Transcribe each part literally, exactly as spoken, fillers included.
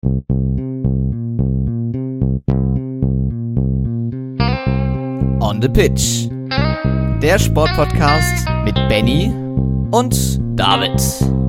On the Pitch. Der Sportpodcast mit Benny und David.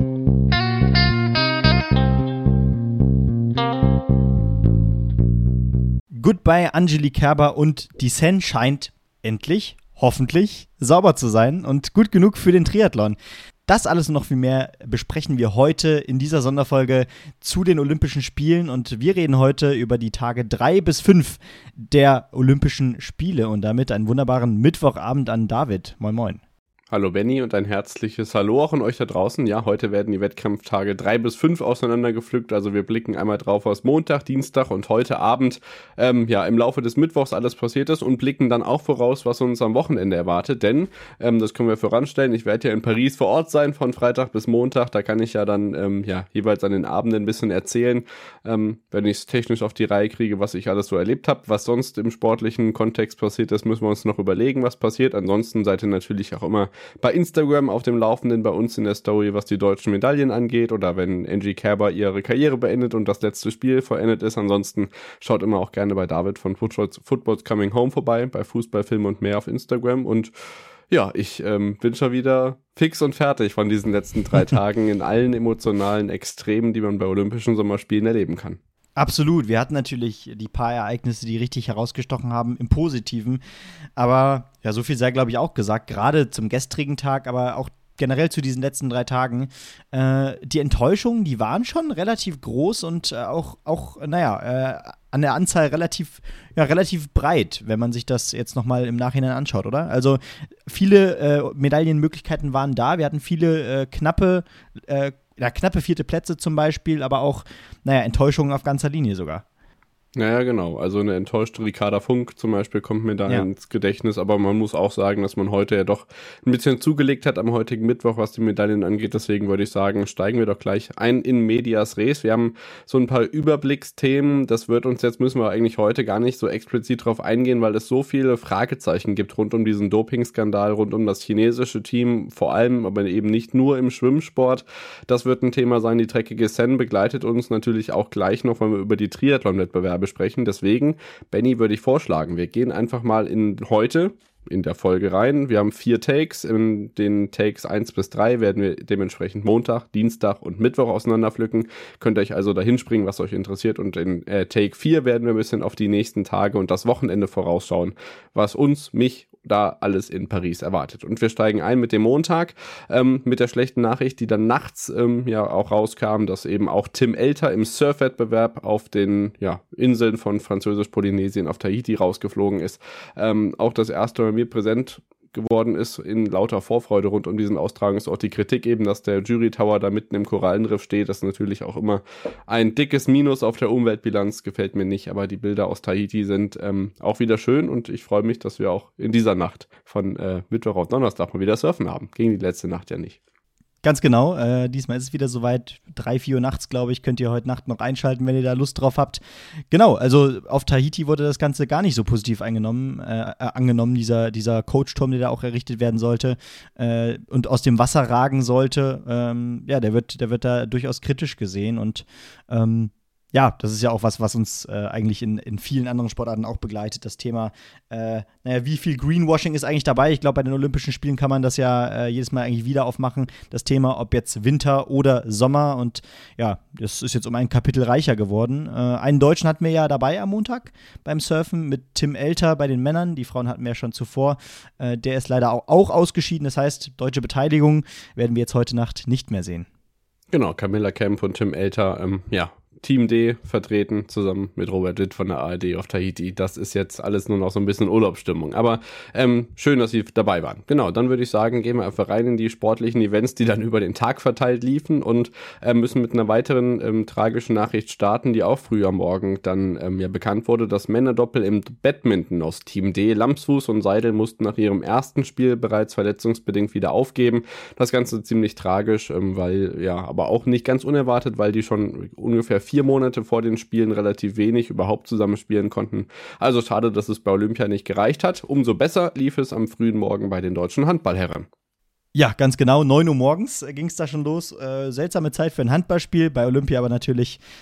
Goodbye Angeli Kerber und die Seine scheint endlich, hoffentlich, sauber zu sein und gut genug für den Triathlon. Das alles und noch viel mehr besprechen wir heute in dieser Sonderfolge zu den Olympischen Spielen und wir reden heute über die Tage drei bis fünf der Olympischen Spiele und damit einen wunderbaren Mittwochabend an David. Moin moin. Hallo Benny und ein herzliches Hallo auch an euch da draußen. Ja, heute werden die Wettkampftage drei bis fünf auseinandergepflückt. Also wir blicken einmal drauf, was Montag, Dienstag und heute Abend ähm, ja im Laufe des Mittwochs alles passiert ist und blicken dann auch voraus, was uns am Wochenende erwartet. Denn, ähm, das können wir voranstellen, ich werde ja in Paris vor Ort sein von Freitag bis Montag. Da kann ich ja dann ähm, ja jeweils an den Abenden ein bisschen erzählen, ähm, wenn ich es technisch auf die Reihe kriege, was ich alles so erlebt habe. Was sonst im sportlichen Kontext passiert ist, müssen wir uns noch überlegen, was passiert. Ansonsten seid ihr natürlich auch immer bei Instagram auf dem Laufenden, bei uns in der Story, was die deutschen Medaillen angeht oder wenn Angie Kerber ihre Karriere beendet und das letzte Spiel vollendet ist. Ansonsten schaut immer auch gerne bei David von Football's, Football's Coming Home vorbei, bei Fußball, Film und mehr auf Instagram. Und ja, ich ähm, bin schon wieder fix und fertig von diesen letzten drei Tagen in allen emotionalen Extremen, die man bei Olympischen Sommerspielen erleben kann. Absolut, wir hatten natürlich die paar Ereignisse, die richtig herausgestochen haben, im Positiven, aber ja, so viel sei, glaube ich, auch gesagt, gerade zum gestrigen Tag, aber auch generell zu diesen letzten drei Tagen, äh, die Enttäuschungen, die waren schon relativ groß und äh, auch, auch, naja, äh, an der Anzahl relativ, ja, relativ breit, wenn man sich das jetzt nochmal im Nachhinein anschaut, oder? Also viele äh, Medaillenmöglichkeiten waren da, wir hatten viele äh, knappe äh, Ja, knappe vierte Plätze zum Beispiel, aber auch, naja, Enttäuschungen auf ganzer Linie sogar. Naja, genau. Also eine enttäuschte Ricarda Funk zum Beispiel kommt mir da ja. ins Gedächtnis, aber man muss auch sagen, dass man heute ja doch ein bisschen zugelegt hat am heutigen Mittwoch, was die Medaillen angeht. Deswegen würde ich sagen, steigen wir doch gleich ein in medias res. Wir haben so ein paar Überblicksthemen. Das wird uns jetzt, müssen wir eigentlich heute gar nicht so explizit drauf eingehen, weil es so viele Fragezeichen gibt rund um diesen Dopingskandal, rund um das chinesische Team, vor allem, aber eben nicht nur im Schwimmsport. Das wird ein Thema sein. Die dreckige Seine begleitet uns natürlich auch gleich noch, wenn wir über die Triathlon-Wettbewerbe besprechen. Deswegen, Benny, würde ich vorschlagen, wir gehen einfach mal in heute in der Folge rein. Wir haben vier Takes. In den Takes eins bis drei werden wir dementsprechend Montag, Dienstag und Mittwoch auseinanderpflücken. Könnt ihr euch also dahin springen, was euch interessiert. Und in äh, Take vier werden wir ein bisschen auf die nächsten Tage und das Wochenende vorausschauen, was uns, mich, da alles in Paris erwartet. Und wir steigen ein mit dem Montag, ähm, mit der schlechten Nachricht, die dann nachts ähm, ja auch rauskam, dass eben auch Tim Elter im Surfwettbewerb auf den ja, Inseln von Französisch-Polynesien auf Tahiti rausgeflogen ist. Ähm, auch das erste bei mir präsent geworden ist in lauter Vorfreude rund um diesen Austragungsort. Die Kritik eben, dass der Jury Tower da mitten im Korallenriff steht, das ist natürlich auch immer ein dickes Minus auf der Umweltbilanz, gefällt mir nicht, aber die Bilder aus Tahiti sind ähm, auch wieder schön und ich freue mich, dass wir auch in dieser Nacht von äh, Mittwoch auf Donnerstag mal wieder surfen haben. Ging die letzte Nacht ja nicht. Ganz genau, äh, diesmal ist es wieder soweit, drei, vier Uhr nachts, glaube ich, könnt ihr heute Nacht noch einschalten, wenn ihr da Lust drauf habt. Genau, also auf Tahiti wurde das Ganze gar nicht so positiv eingenommen, äh, äh, angenommen, dieser, dieser Coachturm, der da auch errichtet werden sollte äh, und aus dem Wasser ragen sollte, ähm, ja, der wird, der wird da durchaus kritisch gesehen und ähm, ja, das ist ja auch was, was uns äh, eigentlich in, in vielen anderen Sportarten auch begleitet. Das Thema, äh, naja, wie viel Greenwashing ist eigentlich dabei? Ich glaube, bei den Olympischen Spielen kann man das ja äh, jedes Mal eigentlich wieder aufmachen. Das Thema, ob jetzt Winter oder Sommer. Und ja, das ist jetzt um ein Kapitel reicher geworden. Äh, einen Deutschen hatten wir ja dabei am Montag beim Surfen mit Tim Elter bei den Männern. Die Frauen hatten wir ja schon zuvor. Äh, der ist leider auch, auch ausgeschieden. Das heißt, deutsche Beteiligung werden wir jetzt heute Nacht nicht mehr sehen. Genau, Camilla Kemp und Tim Elter, ähm, ja, Team D vertreten, zusammen mit Robert Witt von der A R D auf Tahiti. Das ist jetzt alles nur noch so ein bisschen Urlaubsstimmung. Aber ähm, schön, dass Sie dabei waren. Genau, dann würde ich sagen, gehen wir einfach rein in die sportlichen Events, die dann über den Tag verteilt liefen und äh, müssen mit einer weiteren ähm, tragischen Nachricht starten, die auch früh am Morgen dann ähm, ja bekannt wurde. Das Männerdoppel im Badminton aus Team D. Lamsfuß und Seidel mussten nach ihrem ersten Spiel bereits verletzungsbedingt wieder aufgeben. Das Ganze ziemlich tragisch, ähm, weil, ja, aber auch nicht ganz unerwartet, weil die schon ungefähr vier Monate vor den Spielen relativ wenig überhaupt zusammenspielen konnten. Also schade, dass es bei Olympia nicht gereicht hat. Umso besser lief es am frühen Morgen bei den deutschen Handballherren. Ja, ganz genau. neun Uhr morgens ging es da schon los. Äh, seltsame Zeit für ein Handballspiel. Bei Olympia aber natürlich, naja,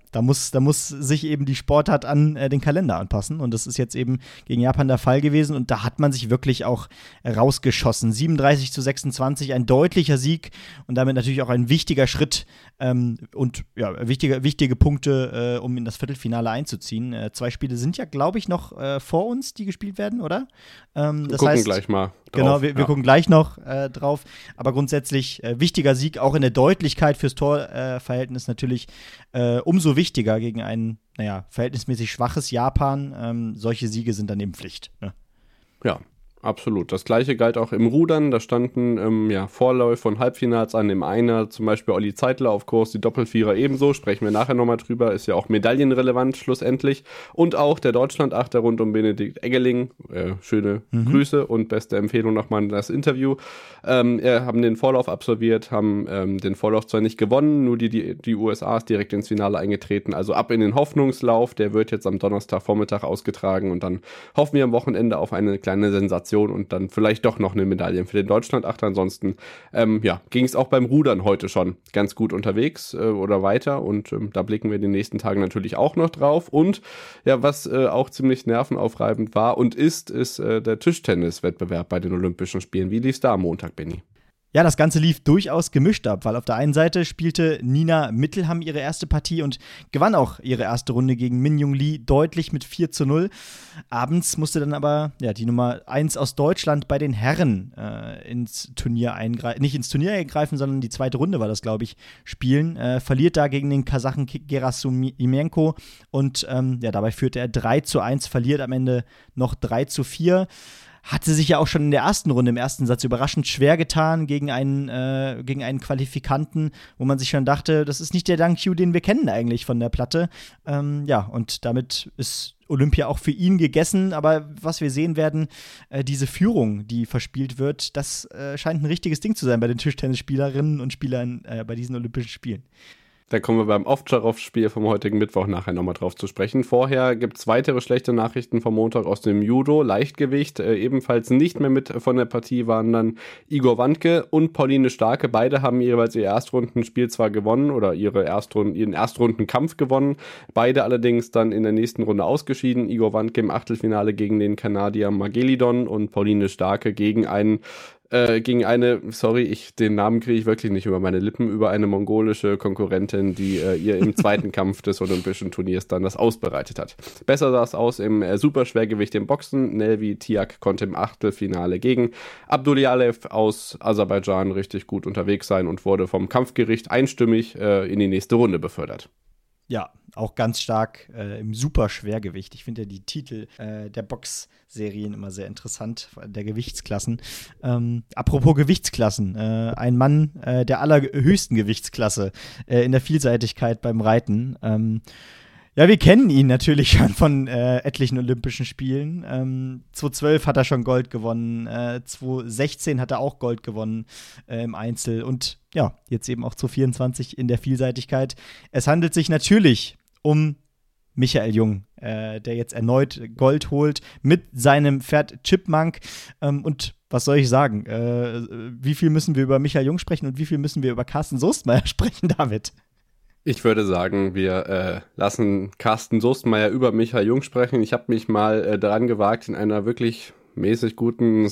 da muss, da muss sich eben die Sportart an äh, den Kalender anpassen. Und das ist jetzt eben gegen Japan der Fall gewesen. Und da hat man sich wirklich auch rausgeschossen. siebenunddreißig zu sechsundzwanzig, ein deutlicher Sieg und damit natürlich auch ein wichtiger Schritt ähm, und ja, wichtige, wichtige Punkte, äh, um in das Viertelfinale einzuziehen. Äh, zwei Spiele sind ja, glaube ich, noch äh, vor uns, die gespielt werden, oder? Ähm, wir das gucken heißt, gleich mal drauf. Genau, wir, wir ja. gucken gleich noch äh, drauf. Aber grundsätzlich äh, wichtiger Sieg, auch in der Deutlichkeit fürs Torverhältnis äh, natürlich äh, umso wichtiger gegen ein, naja, verhältnismäßig schwaches Japan. Ähm, solche Siege sind dann eben Pflicht. Ne? Ja. Absolut. Das gleiche galt auch im Rudern. Da standen ähm, ja, Vorläufe und Halbfinals an. Im Einer zum Beispiel Olli Zeitler auf Kurs, die Doppelvierer ebenso. Sprechen wir nachher nochmal drüber. Ist ja auch medaillenrelevant schlussendlich. Und auch der Deutschland-Achter rund um Benedikt Eggeling. Äh, schöne mhm. Grüße und beste Empfehlung nochmal an das Interview. Ähm, er haben den Vorlauf absolviert, haben ähm, den Vorlauf zwar nicht gewonnen, nur die, die, die U S A ist direkt ins Finale eingetreten. Also ab in den Hoffnungslauf. Der wird jetzt am Donnerstagvormittag ausgetragen und dann hoffen wir am Wochenende auf eine kleine Sensation und dann vielleicht doch noch eine Medaille für den Deutschland-Achter. Ansonsten ähm, ja, ging es auch beim Rudern heute schon ganz gut unterwegs äh, oder weiter und ähm, da blicken wir in den nächsten Tagen natürlich auch noch drauf. Und ja, was äh, auch ziemlich nervenaufreibend war und ist, ist äh, der Tischtennis-Wettbewerb bei den Olympischen Spielen. Wie lief's da am Montag, Benni? Ja, das Ganze lief durchaus gemischt ab, weil auf der einen Seite spielte Nina Mittelham ihre erste Partie und gewann auch ihre erste Runde gegen Min-Young Lee deutlich mit vier zu null. Abends musste dann aber ja, die Nummer eins aus Deutschland bei den Herren äh, ins Turnier eingreifen, nicht ins Turnier eingreifen, sondern die zweite Runde war das, glaube ich, spielen. Äh, verliert da gegen den Kasachen Gerasimenko und ähm, ja, dabei führte er drei zu eins, verliert am Ende noch drei zu vier. Hatte sich ja auch schon in der ersten Runde, im ersten Satz überraschend schwer getan gegen einen, äh, gegen einen Qualifikanten, wo man sich schon dachte, das ist nicht der Dang Q, den wir kennen eigentlich von der Platte. Ähm, ja, und damit ist Olympia auch für ihn gegessen. Aber was wir sehen werden, äh, diese Führung, die verspielt wird, das äh, scheint ein richtiges Ding zu sein bei den Tischtennisspielerinnen und Spielern äh, bei diesen Olympischen Spielen. Da kommen wir beim Ovtcharov-Spiel vom heutigen Mittwoch nachher nochmal drauf zu sprechen. Vorher gibt es weitere schlechte Nachrichten vom Montag aus dem Judo. Leichtgewicht, äh, ebenfalls nicht mehr mit von der Partie waren dann Igor Wandke und Pauline Starke. Beide haben jeweils ihr Erstrundenspiel zwar gewonnen oder ihre Erstrunden, ihren Erstrundenkampf gewonnen. Beide allerdings dann in der nächsten Runde ausgeschieden. Igor Wandke im Achtelfinale gegen den Kanadier Margelidon und Pauline Starke gegen einen Äh, gegen eine, sorry, ich den Namen kriege ich wirklich nicht über meine Lippen, über eine mongolische Konkurrentin, die äh, ihr im zweiten Kampf des Olympischen Turniers dann das ausbereitet hat. Besser sah es aus im äh, Superschwergewicht im Boxen. Nelvi Tiak konnte im Achtelfinale gegen Abdulialev aus Aserbaidschan richtig gut unterwegs sein und wurde vom Kampfgericht einstimmig äh, in die nächste Runde befördert. Ja, auch ganz stark äh, im Superschwergewicht. Ich finde ja die Titel äh, der Boxserien immer sehr interessant, der Gewichtsklassen. Ähm, apropos Gewichtsklassen, äh, ein Mann äh, der allerhöchsten Gewichtsklasse äh, in der Vielseitigkeit beim Reiten. Ähm, Ja, wir kennen ihn natürlich schon von äh, etlichen Olympischen Spielen. Ähm, zweitausendzwölf hat er schon Gold gewonnen, äh, zweitausendsechzehn hat er auch Gold gewonnen äh, im Einzel und ja, jetzt eben auch zweitausendvierundzwanzig in der Vielseitigkeit. Es handelt sich natürlich um Michael Jung, äh, der jetzt erneut Gold holt mit seinem Pferd Chipmunk. Ähm, und was soll ich sagen? Äh, wie viel müssen wir über Michael Jung sprechen und wie viel müssen wir über Carsten Soestmeier sprechen, David? Ich würde sagen, wir äh, lassen Carsten Soestmeier über Michael Jung sprechen. Ich habe mich mal äh, daran gewagt, in einer wirklich mäßig guten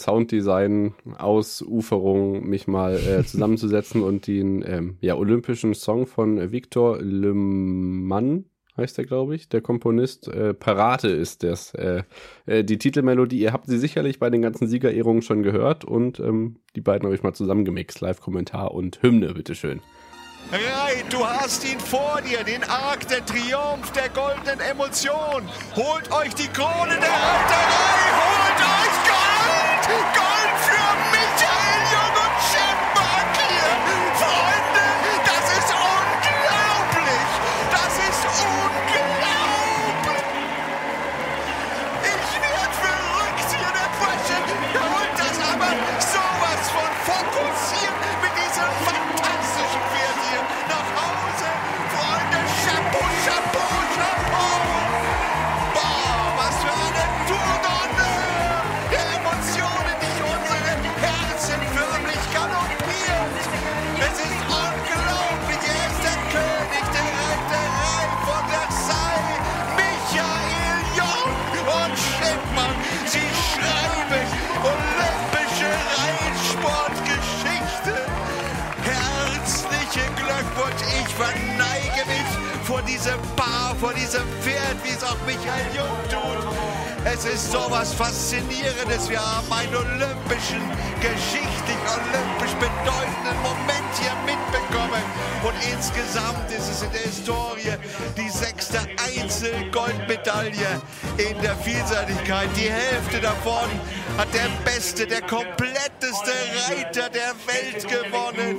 Sounddesign-Ausuferung mich mal äh, zusammenzusetzen und den ähm, ja, olympischen Song von Victor Le Mann, heißt der, glaube ich, der Komponist, äh, Parate ist das. Äh, äh, die Titelmelodie, ihr habt sie sicherlich bei den ganzen Siegerehrungen schon gehört und ähm, die beiden habe ich mal zusammengemixt. Live-Kommentar und Hymne, bitteschön. Reit, du hast ihn vor dir, den Arc, der Triumph der goldenen Emotion. Holt euch die Krone der Reiterei, holt euch Gold! Gold für Michael Jung und Chipmunk hier! Freunde, das ist unglaublich! Das ist unglaublich! Ich werde verrückt hier, der Bursche! Er holt das aber sowas von fokussiert mit diesem fantastischen Pferd hier nach Hause. Freunde, Chapeau, Chapeau, Chapeau! Boah, was für eine Tour d'honneur! diesem Paar, vor diesem Pferd, wie es auch Michael Jung tut. Es ist sowas Faszinierendes. Wir haben einen olympischen, geschichtlich olympisch bedeutenden Moment hier mitbekommen. Und insgesamt ist es in der Historie die sechste Einzel-Goldmedaille in der Vielseitigkeit. Die Hälfte davon hat der beste, der kompletteste Reiter der Welt gewonnen,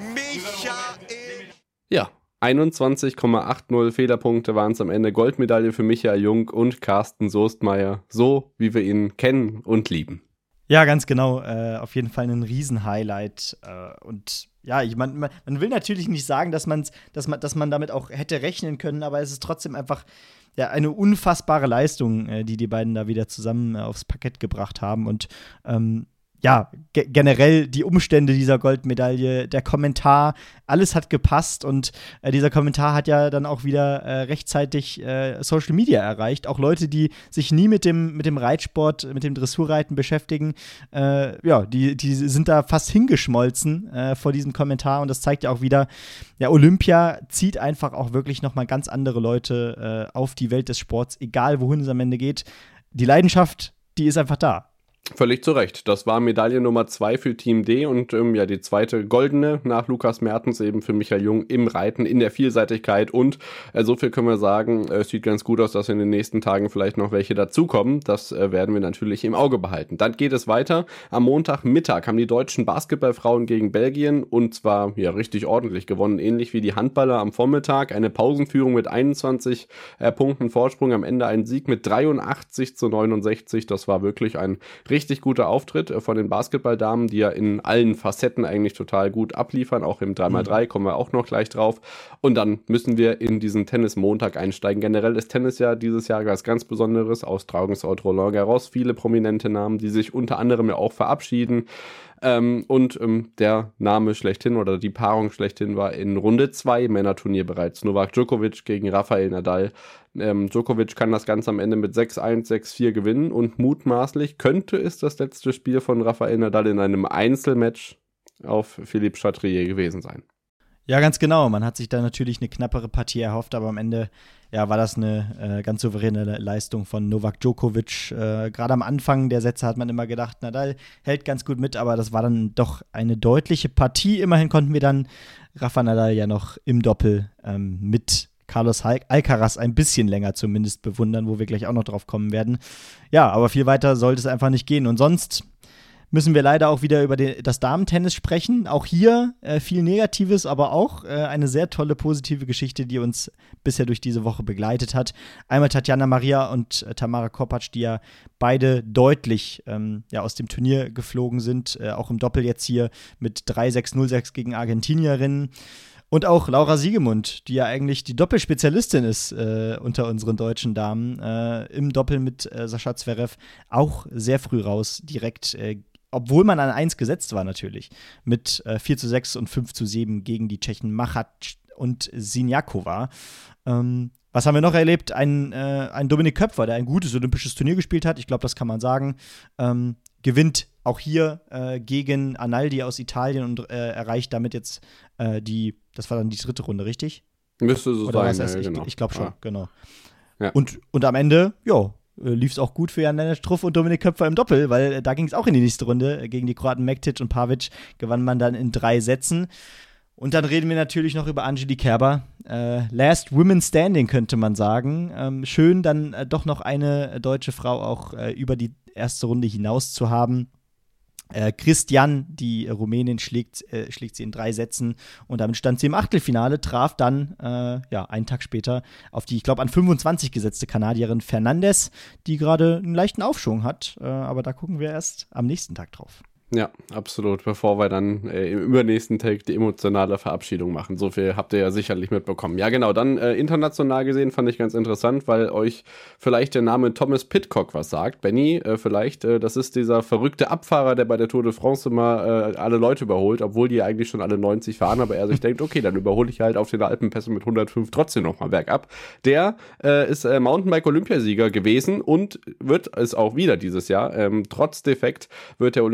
Michael. Ja. einundzwanzig Komma achtzig Fehlerpunkte waren es am Ende. Goldmedaille für Michael Jung und Carsten Soestmeier. So, wie wir ihn kennen und lieben. Ja, ganz genau. Äh, auf jeden Fall ein Riesen-Highlight. Äh, und ja, ich, man, man, man will natürlich nicht sagen, dass, man's, dass, man, dass man damit auch hätte rechnen können, aber es ist trotzdem einfach ja, eine unfassbare Leistung, äh, die die beiden da wieder zusammen äh, aufs Parkett gebracht haben. Und ähm, ja, ge- generell die Umstände dieser Goldmedaille, der Kommentar, alles hat gepasst und äh, dieser Kommentar hat ja dann auch wieder äh, rechtzeitig äh, Social Media erreicht. Auch Leute, die sich nie mit dem, mit dem Reitsport, mit dem Dressurreiten beschäftigen, äh, ja, die, die sind da fast hingeschmolzen äh, vor diesem Kommentar und das zeigt ja auch wieder, ja, Olympia zieht einfach auch wirklich nochmal ganz andere Leute äh, auf die Welt des Sports, egal wohin es am Ende geht. Die Leidenschaft, die ist einfach da. Völlig zu Recht. Das war Medaille Nummer zwei für Team D und ähm, ja die zweite goldene nach Lukas Mertens eben für Michael Jung im Reiten, in der Vielseitigkeit und äh, so viel können wir sagen, es äh, sieht ganz gut aus, dass in den nächsten Tagen vielleicht noch welche dazukommen. Das äh, werden wir natürlich im Auge behalten. Dann geht es weiter. Am Montagmittag haben die deutschen Basketballfrauen gegen Belgien und zwar ja richtig ordentlich gewonnen, ähnlich wie die Handballer am Vormittag. Eine Pausenführung mit einundzwanzig äh, Punkten Vorsprung, am Ende ein Sieg mit dreiundachtzig zu neunundsechzig. Das war wirklich ein richtig guter Auftritt von den Basketballdamen, die ja in allen Facetten eigentlich total gut abliefern, auch im drei mal drei, kommen wir auch noch gleich drauf. Und dann müssen wir in diesen Tennis-Montag einsteigen. Generell ist Tennis ja dieses Jahr was ganz Besonderes, Austragungsort Roland Garros, viele prominente Namen, die sich unter anderem ja auch verabschieden. Ähm, und ähm, der Name schlechthin oder die Paarung schlechthin war in Runde zwei Männerturnier bereits. Novak Djokovic gegen Rafael Nadal. Ähm, Djokovic kann das Ganze am Ende mit sechs eins, sechs vier gewinnen und mutmaßlich könnte es das letzte Spiel von Rafael Nadal in einem Einzelmatch auf Philippe Chatrier gewesen sein. Ja, ganz genau. Man hat sich da natürlich eine knappere Partie erhofft, aber am Ende ja, war das eine äh, ganz souveräne Leistung von Novak Djokovic. Äh, Gerade am Anfang der Sätze hat man immer gedacht, Nadal hält ganz gut mit, aber das war dann doch eine deutliche Partie. Immerhin konnten wir dann Rafa Nadal ja noch im Doppel ähm, mit Carlos Alcaraz ein bisschen länger zumindest bewundern, wo wir gleich auch noch drauf kommen werden. Ja, aber viel weiter sollte es einfach nicht gehen. Und sonst müssen wir leider auch wieder über den, das Damentennis sprechen. Auch hier äh, viel Negatives, aber auch äh, eine sehr tolle positive Geschichte, die uns bisher durch diese Woche begleitet hat. Einmal Tatjana Maria und äh, Tamara Korpatsch, die ja beide deutlich ähm, ja, aus dem Turnier geflogen sind. Äh, auch im Doppel jetzt hier mit drei sechs null sechs gegen Argentinierinnen. Und auch Laura Siegemund, die ja eigentlich die Doppelspezialistin ist äh, unter unseren deutschen Damen, äh, im Doppel mit äh, Sascha Zverev auch sehr früh raus, direkt äh, obwohl man an eins gesetzt war natürlich, mit äh, vier zu sechs und fünf zu sieben gegen die Tschechen Machac und Siniakova. Ähm, was haben wir noch erlebt? Ein, äh, ein Dominik Köpfer, der ein gutes olympisches Turnier gespielt hat, ich glaube, das kann man sagen, ähm, gewinnt auch hier äh, gegen Analdi aus Italien und äh, erreicht damit jetzt äh, die, das war dann die dritte Runde, richtig? Müsste so Oder sein, ja, ich, genau. Ich glaube schon, ja. genau. Ja. Und, und am Ende, ja, lief es auch gut für Jan-Lennart Struff und Dominik Köpfer im Doppel, weil äh, da ging es auch in die nächste Runde. Gegen die Kroaten Mektic und Pavic gewann man dann in drei Sätzen. Und dann reden wir natürlich noch über Angelique Kerber. Äh, Last Women Standing, könnte man sagen. Ähm, schön, dann äh, doch noch eine deutsche Frau auch äh, über die erste Runde hinaus zu haben. Äh, Christian, die Rumänin, schlägt, äh, schlägt sie in drei Sätzen und damit stand sie im Achtelfinale, traf dann äh, ja, einen Tag später auf die, ich glaube, an fünfundzwanzig gesetzte Kanadierin Fernandez, die gerade einen leichten Aufschwung hat, äh, aber da gucken wir erst am nächsten Tag drauf. Ja, absolut, bevor wir dann äh, im übernächsten Take die emotionale Verabschiedung machen. So viel habt ihr ja sicherlich mitbekommen. Ja, genau, dann äh, international gesehen fand ich ganz interessant, weil euch vielleicht der Name Thomas Pidcock was sagt. Benny, äh, vielleicht, äh, das ist dieser verrückte Abfahrer, der bei der Tour de France immer äh, alle Leute überholt, obwohl die eigentlich schon alle neunzig fahren, aber er sich denkt, okay, dann überhole ich halt auf den Alpenpässen mit hundertfünf trotzdem nochmal bergab. Der äh, ist äh, Mountainbike-Olympiasieger gewesen und wird es auch wieder dieses Jahr. Ähm, trotz Defekt wird der Olympiasieger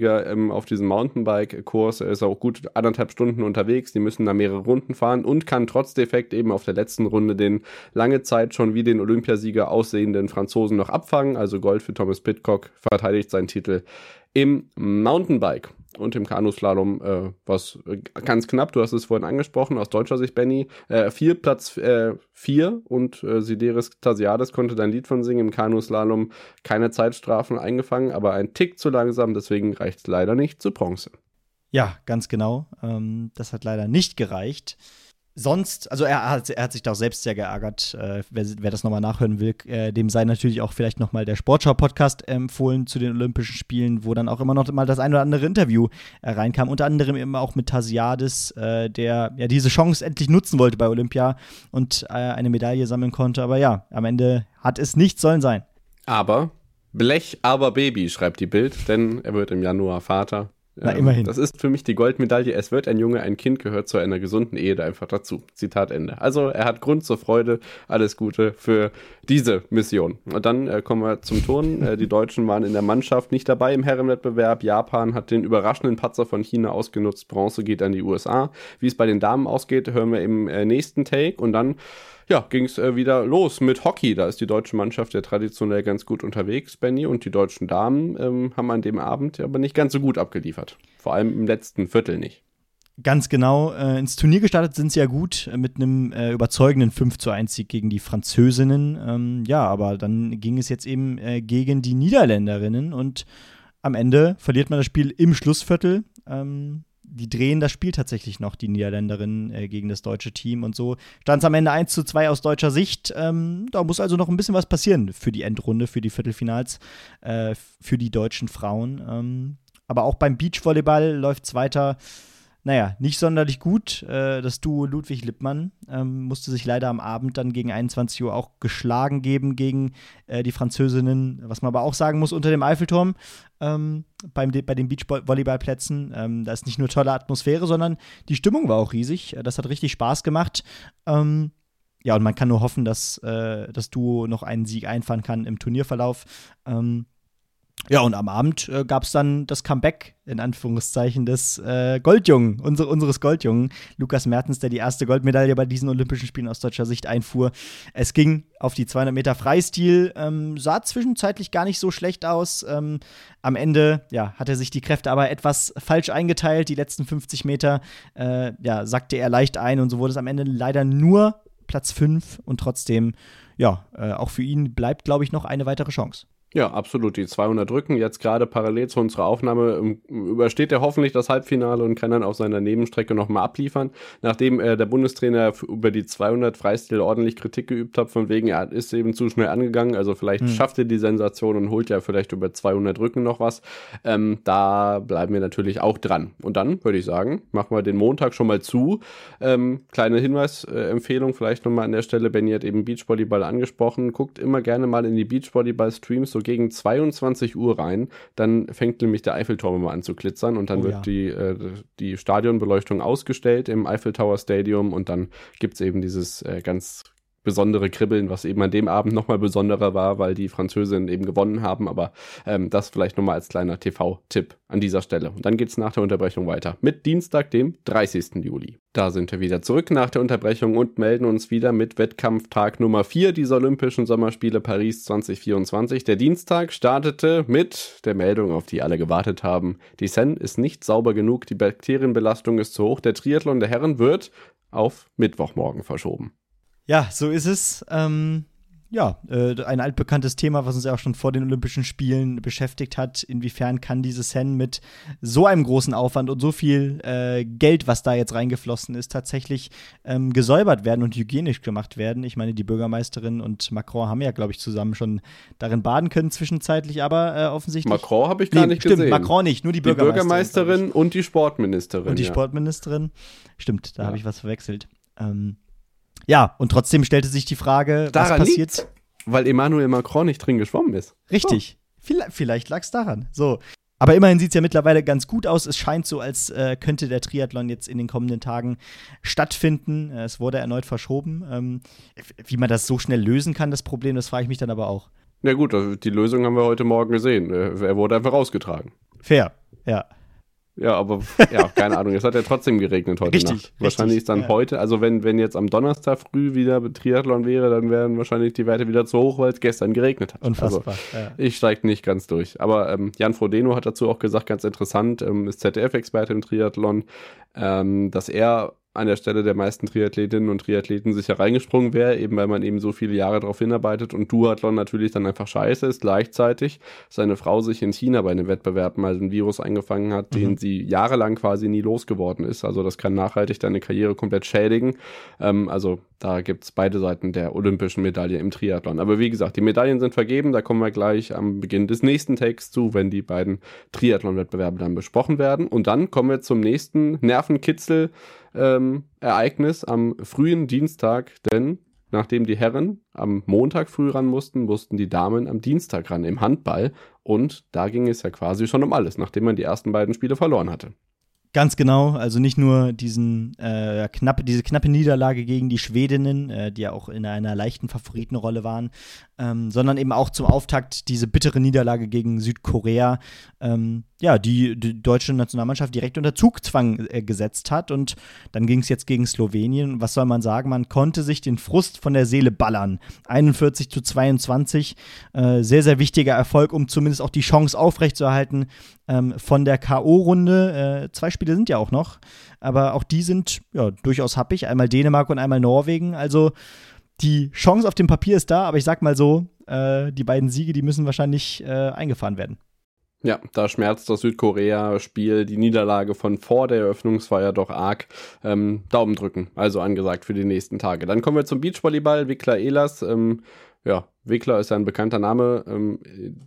Olympiasieger ähm, auf diesem Mountainbike-Kurs. Er ist auch gut anderthalb Stunden unterwegs, die müssen da mehrere Runden fahren und kann trotz Defekt eben auf der letzten Runde den lange Zeit schon wie den Olympiasieger aussehenden Franzosen noch abfangen. Also Gold für Thomas Pidcock, verteidigt seinen Titel im Mountainbike. Und im Kanuslalom, äh, was äh, ganz knapp, du hast es vorhin angesprochen, aus deutscher Sicht, Benny, äh, vier, Platz äh, vier und äh, Sideris Tasiades konnte dein Lied von singen. Im Kanuslalom keine Zeitstrafen eingefangen, aber ein Tick zu langsam, deswegen reicht es leider nicht zu Bronze. Ja, ganz genau. Ähm, das hat leider nicht gereicht. Sonst, also er hat, er hat sich da auch selbst sehr geärgert. Äh, wer, wer das nochmal nachhören will, äh, dem sei natürlich auch vielleicht nochmal der Sportschau-Podcast empfohlen zu den Olympischen Spielen, wo dann auch immer noch mal das ein oder andere Interview äh, reinkam. Unter anderem immer auch mit Tasiades, äh, der ja diese Chance endlich nutzen wollte bei Olympia und äh, eine Medaille sammeln konnte. Aber ja, am Ende hat es nicht sollen sein. Aber Blech, aber Baby, schreibt die Bild, denn er wird im Januar Vater. Na, immerhin. Das ist für mich die Goldmedaille. Es wird ein Junge, ein Kind gehört zu einer gesunden Ehe einfach dazu. Zitat Ende. Also er hat Grund zur Freude. Alles Gute für diese Mission. Und dann äh, kommen wir zum Turnen. äh, die Deutschen waren in der Mannschaft nicht dabei im Herrenwettbewerb. Japan hat den überraschenden Patzer von China ausgenutzt. Bronze geht an die U S A. Wie es bei den Damen ausgeht, hören wir im äh, nächsten Take. Und dann ja, ging es äh, wieder los mit Hockey. Da ist die deutsche Mannschaft ja traditionell ganz gut unterwegs, Benny. Und die deutschen Damen ähm, haben an dem Abend aber nicht ganz so gut abgeliefert. Vor allem im letzten Viertel nicht. Ganz genau. Äh, ins Turnier gestartet sind sie ja gut äh, mit einem äh, überzeugenden fünf zu eins Sieg gegen die Französinnen. Ähm, ja, aber dann ging es jetzt eben äh, gegen die Niederländerinnen. Und am Ende verliert man das Spiel im Schlussviertel. Ähm, Die drehen das Spiel tatsächlich noch, die Niederländerinnen, äh, gegen das deutsche Team. Und so stand es am Ende eins zu zwei aus deutscher Sicht. Ähm, da muss also noch ein bisschen was passieren für die Endrunde, für die Viertelfinals, äh, für die deutschen Frauen. Ähm, aber auch beim Beachvolleyball läuft es weiter, naja, nicht sonderlich gut. Äh, das Duo Ludwig Lippmann ähm, musste sich leider am Abend dann gegen einundzwanzig Uhr auch geschlagen geben gegen äh, die Französinnen. Was man aber auch sagen muss, unter dem Eiffelturm ähm, beim, bei den Beachvolleyballplätzen, ähm, da ist nicht nur tolle Atmosphäre, sondern die Stimmung war auch riesig. Das hat richtig Spaß gemacht. Ähm, ja, und man kann nur hoffen, dass äh, das Duo noch einen Sieg einfahren kann im Turnierverlauf. Ähm, Ja, und am Abend äh, gab es dann das Comeback, in Anführungszeichen, des äh, Goldjungen, unser, unseres Goldjungen, Lukas Mertens, der die erste Goldmedaille bei diesen Olympischen Spielen aus deutscher Sicht einfuhr. Es ging auf die zweihundert Meter Freistil, ähm, sah zwischenzeitlich gar nicht so schlecht aus. Ähm, am Ende, ja, hat er sich die Kräfte aber etwas falsch eingeteilt. Die letzten fünfzig Meter, äh, ja, sackte er leicht ein und so wurde es am Ende leider nur Platz fünf und trotzdem, ja, äh, auch für ihn bleibt, glaube ich, noch eine weitere Chance. Ja, absolut. Die zweihundert Rücken, jetzt gerade parallel zu unserer Aufnahme, übersteht er hoffentlich das Halbfinale und kann dann auf seiner Nebenstrecke nochmal abliefern. Nachdem äh, der Bundestrainer über die zweihundert Freistil ordentlich Kritik geübt hat, von wegen, er ist eben zu schnell angegangen, also vielleicht hm. schafft er die Sensation und holt ja vielleicht über zweihundert Rücken noch was. Ähm, da bleiben wir natürlich auch dran. Und dann, würde ich sagen, machen wir den Montag schon mal zu. Ähm, kleine Hinweisempfehlung äh, vielleicht nochmal an der Stelle, Benny hat eben Beachvolleyball angesprochen. Guckt immer gerne mal in die Beachvolleyball-Streams, so gegen zweiundzwanzig Uhr rein, dann fängt nämlich der Eiffelturm immer an zu glitzern und dann oh, wird ja. die, äh, die Stadionbeleuchtung ausgestellt im Eiffel Tower Stadium und dann gibt es eben dieses äh, ganz besondere Kribbeln, was eben an dem Abend nochmal besonderer war, weil die Französinnen eben gewonnen haben, aber ähm, das vielleicht nochmal als kleiner T V-Tipp an dieser Stelle. Und dann geht's nach der Unterbrechung weiter mit Dienstag, dem dreißigsten Juli. Da sind wir wieder zurück nach der Unterbrechung und melden uns wieder mit Wettkampftag Nummer vier dieser Olympischen Sommerspiele Paris zwanzig vierundzwanzig. Der Dienstag startete mit der Meldung, auf die alle gewartet haben. Die Seine ist nicht sauber genug, die Bakterienbelastung ist zu hoch. Der Triathlon der Herren wird auf Mittwochmorgen verschoben. Ja, so ist es. Ähm, ja, äh, ein altbekanntes Thema, was uns ja auch schon vor den Olympischen Spielen beschäftigt hat. Inwiefern kann diese Seine mit so einem großen Aufwand und so viel äh, Geld, was da jetzt reingeflossen ist, tatsächlich ähm, gesäubert werden und hygienisch gemacht werden? Ich meine, die Bürgermeisterin und Macron haben ja, glaube ich, zusammen schon darin baden können zwischenzeitlich, aber äh, offensichtlich. Macron habe ich gar nee, nicht stimmt, gesehen. Macron nicht, nur die Bürgermeisterin. Die Bürgermeisterin und die Sportministerin. Und die ja. Sportministerin. Stimmt, da ja. habe ich was verwechselt. Ähm, Ja, und trotzdem stellte sich die Frage, daran was passiert? Liegt's, weil Emmanuel Macron nicht drin geschwommen ist. Richtig. So. Vielleicht, vielleicht lag es daran. So. Aber immerhin sieht es ja mittlerweile ganz gut aus. Es scheint so, als äh, könnte der Triathlon jetzt in den kommenden Tagen stattfinden. Es wurde erneut verschoben. Ähm, wie man das so schnell lösen kann, das Problem, das frage ich mich dann aber auch. Na gut, also die Lösung haben wir heute Morgen gesehen. Er wurde einfach rausgetragen. Fair. Ja. Ja, aber ja, keine Ahnung. Es hat ja trotzdem geregnet heute Richtig, Nacht. Wahrscheinlich richtig, ist dann ja. heute, also wenn, wenn jetzt am Donnerstag früh wieder Triathlon wäre, dann wären wahrscheinlich die Werte wieder zu hoch, weil es gestern geregnet hat. Unfassbar. Also, ja. ich steige nicht ganz durch. Aber ähm, Jan Frodeno hat dazu auch gesagt, ganz interessant, ähm, ist Z D F-Experte im Triathlon, ähm, dass er an der Stelle der meisten Triathletinnen und Triathleten sicher reingesprungen wäre, eben weil man eben so viele Jahre darauf hinarbeitet und Duathlon natürlich dann einfach scheiße ist. Gleichzeitig seine Frau sich in China bei einem Wettbewerb mal ein Virus eingefangen hat, mhm. den sie jahrelang quasi nie losgeworden ist. Also das kann nachhaltig deine Karriere komplett schädigen. Ähm, also da gibt's beide Seiten der olympischen Medaille im Triathlon. Aber wie gesagt, die Medaillen sind vergeben. Da kommen wir gleich am Beginn des nächsten Takes zu, wenn die beiden Triathlon-Wettbewerbe dann besprochen werden. Und dann kommen wir zum nächsten Nervenkitzel Ähm, Ereignis am frühen Dienstag, denn nachdem die Herren am Montag früh ran mussten, mussten die Damen am Dienstag ran im Handball und da ging es ja quasi schon um alles, nachdem man die ersten beiden Spiele verloren hatte. Ganz genau, also nicht nur diesen äh, knappe, diese knappe Niederlage gegen die Schwedinnen, äh, die ja auch in einer leichten Favoritenrolle waren, ähm, sondern eben auch zum Auftakt diese bittere Niederlage gegen Südkorea, ähm, ja, die die deutsche Nationalmannschaft direkt unter Zugzwang äh, gesetzt hat. Und dann ging es jetzt gegen Slowenien. Was soll man sagen? Man konnte sich den Frust von der Seele ballern. einundvierzig zu zweiundzwanzig, äh, sehr, sehr wichtiger Erfolg, um zumindest auch die Chance aufrechtzuerhalten ähm, von der K O-Runde. Äh, zwei Spiele sind ja auch noch, aber auch die sind ja durchaus happig. Einmal Dänemark und einmal Norwegen. Also die Chance auf dem Papier ist da, aber ich sag mal so, äh, die beiden Siege, die müssen wahrscheinlich äh, eingefahren werden. Ja, da schmerzt das Südkorea-Spiel die Niederlage von vor der Eröffnungsfeier doch arg. Ähm, Daumen drücken, also angesagt für die nächsten Tage. Dann kommen wir zum Beachvolleyball, Wickler Ehlers. Ähm, ja, Wickler ist ja ein bekannter Name, ähm,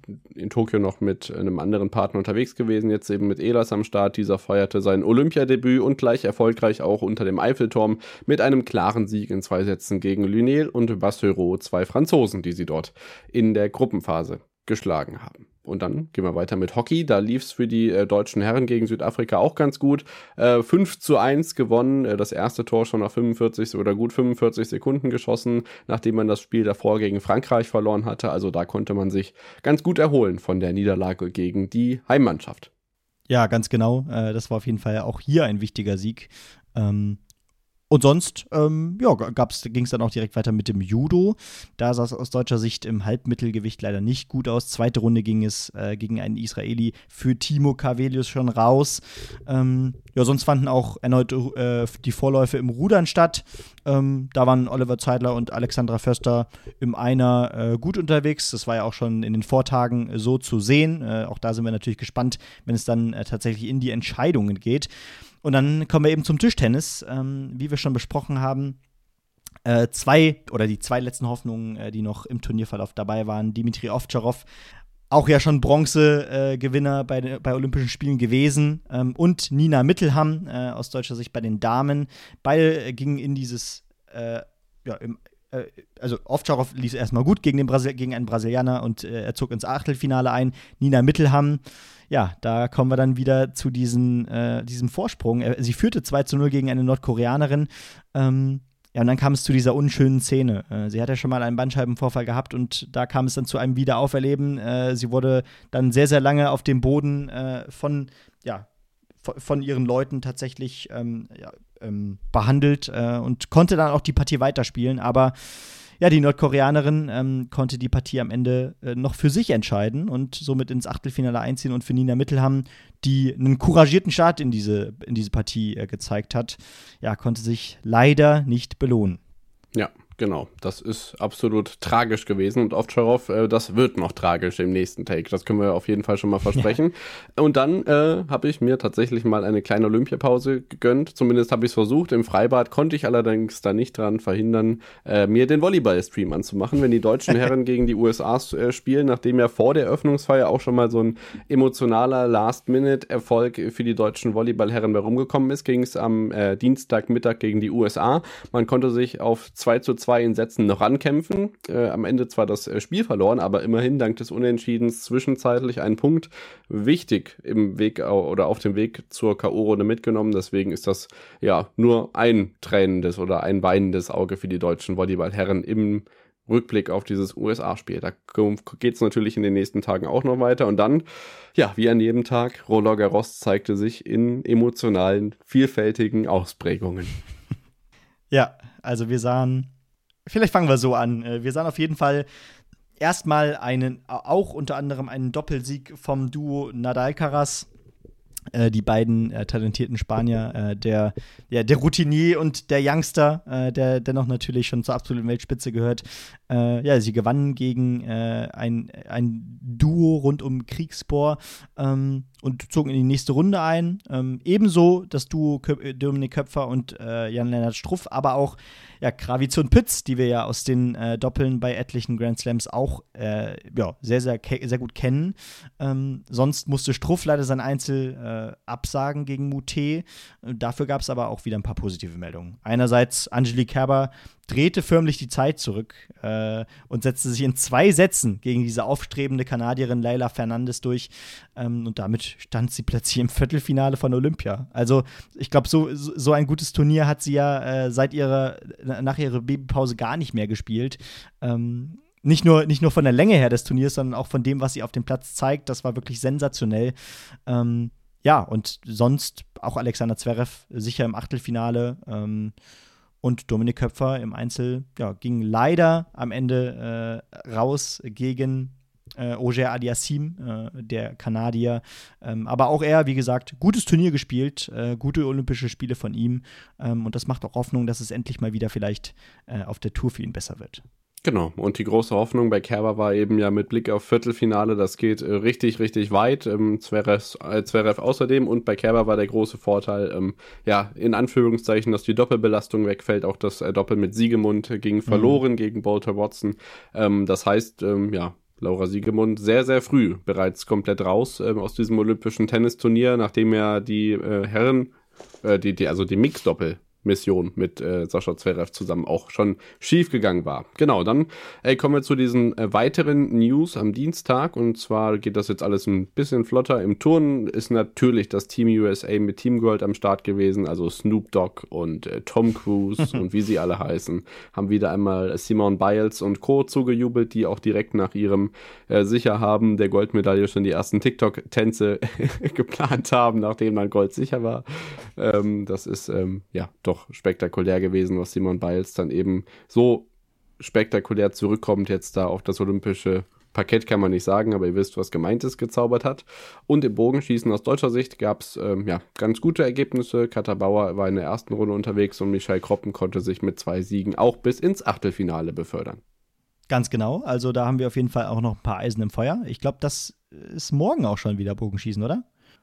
in Tokio noch mit einem anderen Partner unterwegs gewesen, jetzt eben mit Ehlers am Start. Dieser feierte sein Olympiadebüt und gleich erfolgreich auch unter dem Eiffelturm mit einem klaren Sieg in zwei Sätzen gegen Lunel und Bassereau, zwei Franzosen, die sie dort in der Gruppenphase geschlagen haben. Und dann gehen wir weiter mit Hockey. Da lief es für die äh, deutschen Herren gegen Südafrika auch ganz gut. Äh, fünf zu eins gewonnen. Äh, das erste Tor schon nach fünfundvierzig oder gut fünfundvierzig Sekunden geschossen, nachdem man das Spiel davor gegen Frankreich verloren hatte. Also da konnte man sich ganz gut erholen von der Niederlage gegen die Heimmannschaft. Ja, ganz genau. Äh, das war auf jeden Fall auch hier ein wichtiger Sieg. Ähm Und sonst, ähm, ja, ging es dann auch direkt weiter mit dem Judo. Da sah es aus deutscher Sicht im Halbmittelgewicht leider nicht gut aus. Zweite Runde ging es äh, gegen einen Israeli für Timo Karvelius schon raus. Ähm, ja, sonst fanden auch erneut äh, die Vorläufe im Rudern statt. Ähm, da waren Oliver Zeidler und Alexandra Förster im Einer äh, gut unterwegs. Das war ja auch schon in den Vortagen äh, so zu sehen. Äh, auch da sind wir natürlich gespannt, wenn es dann äh, tatsächlich in die Entscheidungen geht. Und dann kommen wir eben zum Tischtennis, ähm, wie wir schon besprochen haben. Äh, zwei oder die zwei letzten Hoffnungen, äh, die noch im Turnierverlauf dabei waren, Dimitri Ovtcharov, auch ja schon Bronzegewinner äh, bei, bei Olympischen Spielen gewesen, ähm, und Nina Mittelham äh, aus deutscher Sicht bei den Damen. Beide äh, gingen in dieses, äh, ja, im, äh, also Ovtcharov lief erstmal gut gegen, den Brasil- gegen einen Brasilianer und äh, er zog ins Achtelfinale ein. Nina Mittelham, ja, da kommen wir dann wieder zu diesen, äh, diesem Vorsprung. Sie führte zwei zu null gegen eine Nordkoreanerin. Ähm, ja, und dann kam es zu dieser unschönen Szene. Äh, sie hat ja schon mal einen Bandscheibenvorfall gehabt und da kam es dann zu einem Wiederauferleben. Äh, sie wurde dann sehr, sehr lange auf dem Boden äh, von, ja, von, von ihren Leuten tatsächlich ähm, ja, ähm, behandelt äh, und konnte dann auch die Partie weiterspielen. Aber ja, die Nordkoreanerin ähm, konnte die Partie am Ende äh, noch für sich entscheiden und somit ins Achtelfinale einziehen und für Nina Mittelham, die einen couragierten Start in diese, in diese Partie äh, gezeigt hat, ja, konnte sich leider nicht belohnen. Ja, genau. Das ist absolut tragisch gewesen und Ovtcharov, äh, das wird noch tragisch im nächsten Take. Das können wir auf jeden Fall schon mal versprechen. Ja. Und dann äh, habe ich mir tatsächlich mal eine kleine Olympiapause gegönnt. Zumindest habe ich es versucht. Im Freibad konnte ich allerdings da nicht dran verhindern, äh, mir den Volleyball-Stream anzumachen, wenn die deutschen Herren gegen die U S A äh, spielen, nachdem ja vor der Eröffnungsfeier auch schon mal so ein emotionaler Last-Minute-Erfolg für die deutschen Volleyball-Herren herumgekommen ist, ging es am äh, Dienstagmittag gegen die U S A. Man konnte sich auf zwei zu zwei in Sätzen noch rankämpfen. Äh, am Ende zwar das äh, Spiel verloren, aber immerhin dank des Unentschiedens zwischenzeitlich einen Punkt wichtig im Weg au- oder auf dem Weg zur K O-Runde mitgenommen. Deswegen ist das ja nur ein tränendes oder ein weinendes Auge für die deutschen Volleyballherren im Rückblick auf dieses U S A-Spiel. Da geht es natürlich in den nächsten Tagen auch noch weiter. Und dann, ja, wie an jedem Tag, Roland Garros zeigte sich in emotionalen, vielfältigen Ausprägungen. Ja, also wir sahen, vielleicht fangen wir so an, wir sahen auf jeden Fall erstmal einen, auch unter anderem einen Doppelsieg vom Duo Nadal-Alcaraz. Äh, die beiden äh, talentierten Spanier, äh, der, ja, der Routinier und der Youngster, äh, der dennoch natürlich schon zur absoluten Weltspitze gehört. Äh, ja, sie gewannen gegen äh, ein, ein Duo rund um Kriegsspor ähm, und zogen in die nächste Runde ein. Ähm, ebenso das Duo Köp- Dominik Köpfer und äh, Jan-Lennart Struff, aber auch ja, Krawietz und Pütz, die wir ja aus den äh, Doppeln bei etlichen Grand Slams auch äh, ja, sehr, sehr, ke- sehr gut kennen. Ähm, sonst musste Struff leider sein Einzel äh, absagen gegen Moutet. Dafür gab es aber auch wieder ein paar positive Meldungen. Einerseits Angelique Kerber drehte förmlich die Zeit zurück äh, und setzte sich in zwei Sätzen gegen diese aufstrebende Kanadierin Leylah Fernandez durch. Ähm, und damit stand sie plötzlich im Viertelfinale von Olympia. Also ich glaube, so, so ein gutes Turnier hat sie ja äh, seit ihrer, nach ihrer Babypause gar nicht mehr gespielt. Ähm, nicht nur, nicht nur von der Länge her des Turniers, sondern auch von dem, was sie auf dem Platz zeigt. Das war wirklich sensationell. Ähm, ja, und sonst auch Alexander Zverev sicher im Achtelfinale. Ähm, Und Dominik Köpfer im Einzel ja, ging leider am Ende äh, raus gegen äh, Auger Aliassime, äh, der Kanadier. Ähm, aber auch er, wie gesagt, gutes Turnier gespielt, äh, gute Olympische Spiele von ihm. Ähm, und das macht auch Hoffnung, dass es endlich mal wieder vielleicht äh, auf der Tour für ihn besser wird. Genau, und die große Hoffnung bei Kerber war eben ja mit Blick auf Viertelfinale, das geht äh, richtig, richtig weit. Ähm, Zverev, äh, Zverev außerdem, und bei Kerber war der große Vorteil, ähm, ja, in Anführungszeichen, dass die Doppelbelastung wegfällt. Auch das äh, Doppel mit Siegemund ging verloren mhm. gegen Bolter Watson. Ähm, das heißt, ähm, ja, Laura Siegemund sehr, sehr früh bereits komplett raus ähm, aus diesem olympischen Tennisturnier, nachdem er die äh, Herren, äh, die, die, also die Mixdoppel Mission mit äh, Sascha Zverev zusammen auch schon schief gegangen war. Genau, dann äh, kommen wir zu diesen äh, weiteren News am Dienstag, und zwar geht das jetzt alles ein bisschen flotter. Im Turnen ist natürlich das Team U S A mit Team Gold am Start gewesen, also Snoop Dogg und äh, Tom Cruise und wie sie alle heißen, haben wieder einmal Simone Biles und Co. zugejubelt, die auch direkt nach ihrem äh, Sicherhaben der Goldmedaille schon die ersten TikTok-Tänze geplant haben, nachdem dann Gold sicher war. Ähm, das ist ähm, ja doch spektakulär gewesen, was Simone Biles dann eben so spektakulär zurückkommt jetzt da auf das olympische Parkett, kann man nicht sagen, aber ihr wisst, was gemeint ist, gezaubert hat. Und im Bogenschießen aus deutscher Sicht gab es ähm, ja, ganz gute Ergebnisse. Katja Bauer war in der ersten Runde unterwegs und Michael Kroppen konnte sich mit zwei Siegen auch bis ins Achtelfinale befördern. Ganz genau, also da haben wir auf jeden Fall auch noch ein paar Eisen im Feuer. Ich glaube, das ist morgen auch schon wieder Bogenschießen, oder?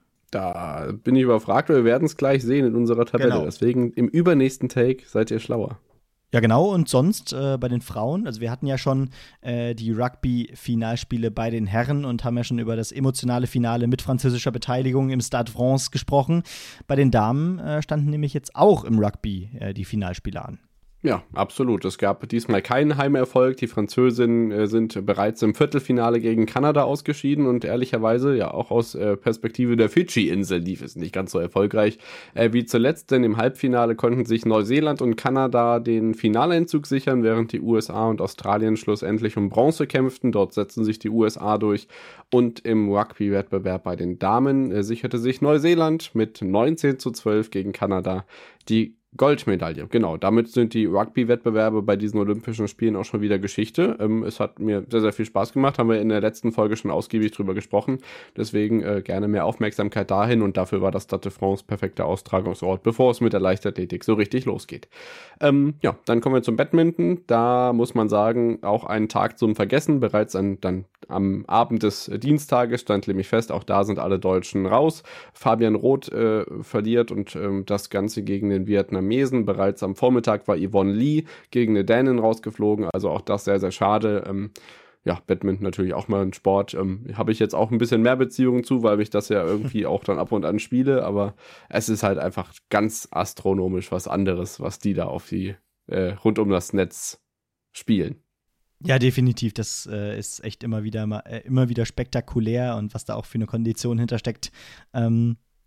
Da bin ich überfragt, weil wir werden es gleich sehen in unserer Tabelle. Genau. Deswegen im übernächsten Take seid ihr schlauer. Ja, genau. Und sonst äh, bei den Frauen, also wir hatten ja schon äh, die Rugby-Finalspiele bei den Herren und haben ja schon über das emotionale Finale mit französischer Beteiligung im Stade France gesprochen. Bei den Damen äh, standen nämlich jetzt auch im Rugby äh, die Finalspiele an. Ja, absolut. Es gab diesmal keinen Heimerfolg. Die Französinnen äh, sind bereits im Viertelfinale gegen Kanada ausgeschieden und ehrlicherweise, ja auch aus äh, Perspektive der Fidschi-Insel lief es nicht ganz so erfolgreich äh, wie zuletzt, denn im Halbfinale konnten sich Neuseeland und Kanada den Finaleinzug sichern, während die U S A und Australien schlussendlich um Bronze kämpften. Dort setzten sich die U S A durch, und im Rugby-Wettbewerb bei den Damen äh, sicherte sich Neuseeland mit neunzehn zu zwölf gegen Kanada die Goldmedaille, genau. Damit sind die Rugby-Wettbewerbe bei diesen Olympischen Spielen auch schon wieder Geschichte. Ähm, es hat mir sehr, sehr viel Spaß gemacht, haben wir in der letzten Folge schon ausgiebig drüber gesprochen. Deswegen äh, gerne mehr Aufmerksamkeit dahin, und dafür war das Stade de France perfekter Austragungsort, bevor es mit der Leichtathletik so richtig losgeht. Ähm, ja, dann kommen wir zum Badminton. Da muss man sagen, auch ein Tag zum Vergessen. Bereits an, dann am Abend des Dienstages stand nämlich fest, auch da sind alle Deutschen raus. Fabian Roth äh, verliert, und ähm, das Ganze gegen den Vietnamesen. Bereits am Vormittag war Yvonne Lee gegen eine Dänin rausgeflogen, also auch das sehr, sehr schade. Ähm, ja, Badminton natürlich auch mal ein Sport. Ähm, habe ich jetzt auch ein bisschen mehr Beziehungen zu, weil ich das ja irgendwie auch dann ab und an spiele, aber es ist halt einfach ganz astronomisch was anderes, was die da auf die äh, rund um das Netz spielen. Ja, definitiv. Das äh, ist echt immer wieder, äh, immer wieder spektakulär, und was da auch für eine Kondition hintersteckt. Ähm,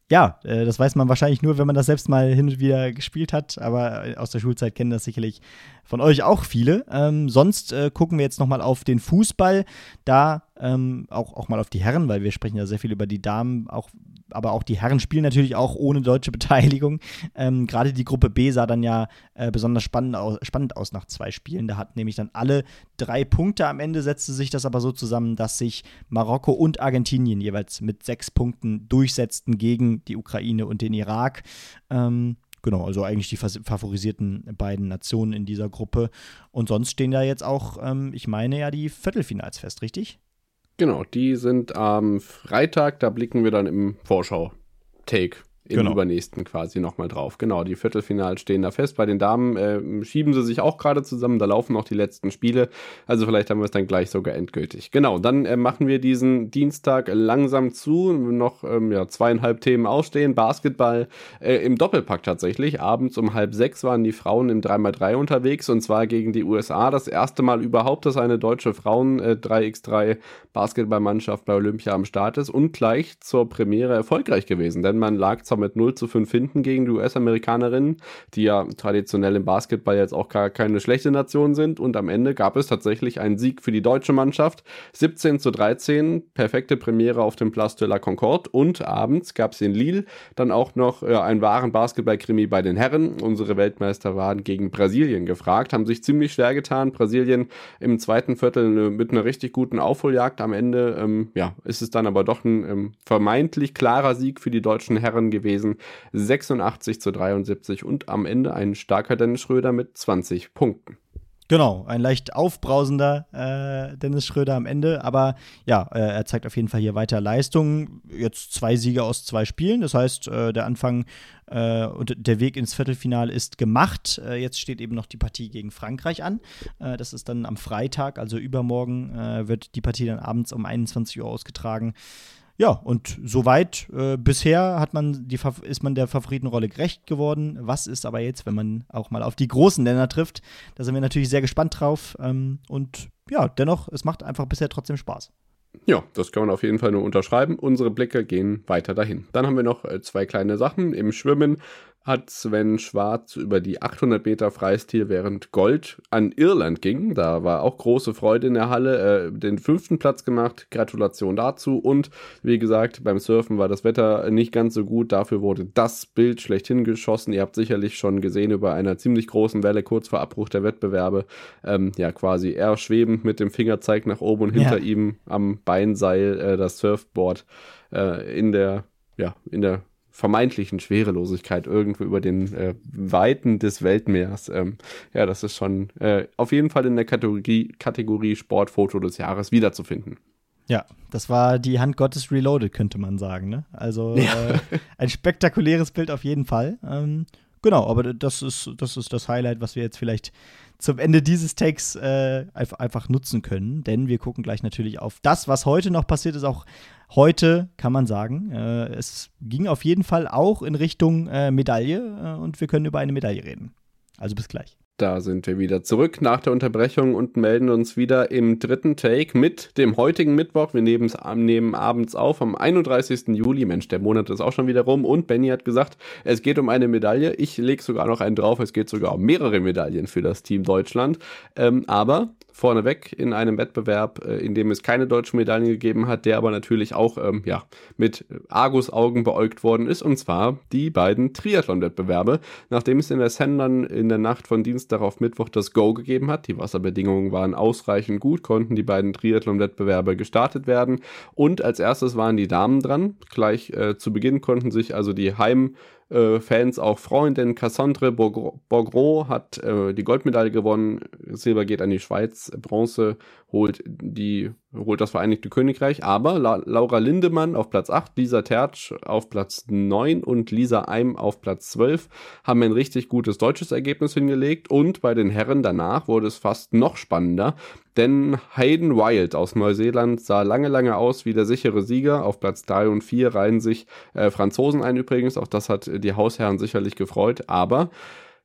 Ja, äh, das weiß man wahrscheinlich nur, wenn man das selbst mal hin und wieder gespielt hat, aber aus der Schulzeit kennen das sicherlich von euch auch viele. Ähm, sonst äh, gucken wir jetzt nochmal auf den Fußball, da ähm, auch, auch mal auf die Herren, weil wir sprechen ja sehr viel über die Damen, auch, aber auch die Herren spielen natürlich auch ohne deutsche Beteiligung. Ähm, Gerade die Gruppe B sah dann ja äh, besonders spannend aus, spannend aus nach zwei Spielen. Da hatten nämlich dann alle drei Punkte. Am Ende setzte sich das aber so zusammen, dass sich Marokko und Argentinien jeweils mit sechs Punkten durchsetzten gegen die Ukraine und den Irak. Ähm, genau, also eigentlich die favorisierten beiden Nationen in dieser Gruppe. Und sonst stehen da jetzt auch, ähm, ich meine ja, die Viertelfinals fest, richtig? Genau, die sind am Freitag, da blicken wir dann im Vorschau-Take. Im Genau. Übernächsten quasi nochmal drauf. Genau, die Viertelfinals stehen da fest. Bei den Damen äh, schieben sie sich auch gerade zusammen. Da laufen noch die letzten Spiele. Also vielleicht haben wir es dann gleich sogar endgültig. Genau, dann äh, machen wir diesen Dienstag langsam zu. Noch ähm, ja, zweieinhalb Themen ausstehen. Basketball äh, im Doppelpack tatsächlich. Abends um halb sechs waren die Frauen im drei mal drei unterwegs. Und zwar gegen die U S A. Das erste Mal überhaupt, dass eine deutsche Frauen äh, drei gegen drei Basketballmannschaft bei Olympia am Start ist. Und gleich zur Premiere erfolgreich gewesen. Denn man lag zwar mit null zu fünf hinten gegen die U S-Amerikanerinnen, die ja traditionell im Basketball jetzt auch gar keine schlechte Nation sind, und am Ende gab es tatsächlich einen Sieg für die deutsche Mannschaft, siebzehn zu dreizehn, perfekte Premiere auf dem Place de la Concorde, und abends gab es in Lille dann auch noch äh, einen wahren Basketball-Krimi bei den Herren. Unsere Weltmeister waren gegen Brasilien gefragt, haben sich ziemlich schwer getan, Brasilien im zweiten Viertel äh, mit einer richtig guten Aufholjagd. Am Ende ähm, ja, ist es dann aber doch ein ähm, vermeintlich klarer Sieg für die deutschen Herren gewesen, sechsundachtzig zu dreiundsiebzig, und am Ende ein starker Dennis Schröder mit zwanzig Punkten. Genau, ein leicht aufbrausender äh, Dennis Schröder am Ende, aber ja, äh, er zeigt auf jeden Fall hier weiter Leistung. Jetzt zwei Siege aus zwei Spielen, das heißt, äh, der Anfang äh, und der Weg ins Viertelfinale ist gemacht. Äh, jetzt steht eben noch die Partie gegen Frankreich an. Äh, das ist dann am Freitag, also übermorgen, äh, wird die Partie dann abends um einundzwanzig Uhr ausgetragen. Ja, und soweit äh, bisher hat man die, ist man der Favoritenrolle gerecht geworden. Was ist aber jetzt, wenn man auch mal auf die großen Länder trifft? Da sind wir natürlich sehr gespannt drauf. Ähm, und ja, dennoch, es macht einfach bisher trotzdem Spaß. Ja, das kann man auf jeden Fall nur unterschreiben. Unsere Blicke gehen weiter dahin. Dann haben wir noch äh, zwei kleine Sachen. Im Schwimmen hat Sven Schwarz über die achthundert Meter Freistil während Gold an Irland ging. Da war auch große Freude in der Halle. Äh, den fünften Platz gemacht. Gratulation dazu. Und wie gesagt, beim Surfen war das Wetter nicht ganz so gut. Dafür wurde das Bild schlechthin geschossen. Ihr habt sicherlich schon gesehen, über einer ziemlich großen Welle kurz vor Abbruch der Wettbewerbe. Ähm, ja, quasi er schwebend mit dem Fingerzeig nach oben und hinter ja. ihm am Beinseil äh, das Surfboard äh, in der, ja, in der vermeintlichen Schwerelosigkeit irgendwo über den äh, Weiten des Weltmeers. Ähm, ja, das ist schon äh, auf jeden Fall in der Kategorie, Kategorie Sportfoto des Jahres wiederzufinden. Ja, das war die Hand Gottes Reloaded, könnte man sagen, ne? Also ja. äh, ein spektakuläres Bild auf jeden Fall. Ähm, genau, aber das ist, das ist das Highlight, was wir jetzt vielleicht zum Ende dieses Takes äh, einfach nutzen können, denn wir gucken gleich natürlich auf das, was heute noch passiert ist. Auch heute kann man sagen, äh, es ging auf jeden Fall auch in Richtung äh, Medaille äh, und wir können über eine Medaille reden. Also bis gleich. Da sind wir wieder zurück nach der Unterbrechung und melden uns wieder im dritten Take mit dem heutigen Mittwoch. Wir nehmen, nehmen abends auf am einunddreißigsten Juli. Mensch, der Monat ist auch schon wieder rum. Und Benny hat gesagt, es geht um eine Medaille. Ich lege sogar noch einen drauf. Es geht sogar um mehrere Medaillen für das Team Deutschland. Ähm, aber vorneweg in einem Wettbewerb, äh, in dem es keine deutschen Medaillen gegeben hat, der aber natürlich auch ähm, ja, mit Argusaugen beäugt worden ist. Und zwar die beiden Triathlon-Wettbewerbe. Nachdem es in der Sendern in der Nacht von Dienstag auf Mittwoch das Go gegeben hat. Die Wasserbedingungen waren ausreichend gut, konnten die beiden Triathlon-Wettbewerbe gestartet werden. Und als erstes waren die Damen dran. Gleich äh, zu Beginn konnten sich also die Heim- Fans auch freuen, denn Cassandre Bourgros hat äh, die Goldmedaille gewonnen, Silber geht an die Schweiz, Bronze holt die holt das Vereinigte Königreich, aber La- Laura Lindemann auf Platz acht, Lisa Tertsch auf Platz neun und Lisa Eim auf Platz zwölf haben ein richtig gutes deutsches Ergebnis hingelegt, und bei den Herren danach wurde es fast noch spannender, denn Hayden Wild aus Neuseeland sah lange, lange aus wie der sichere Sieger. Auf Platz drei und vier reihen sich äh, Franzosen ein übrigens, auch das hat die Hausherren sicherlich gefreut, aber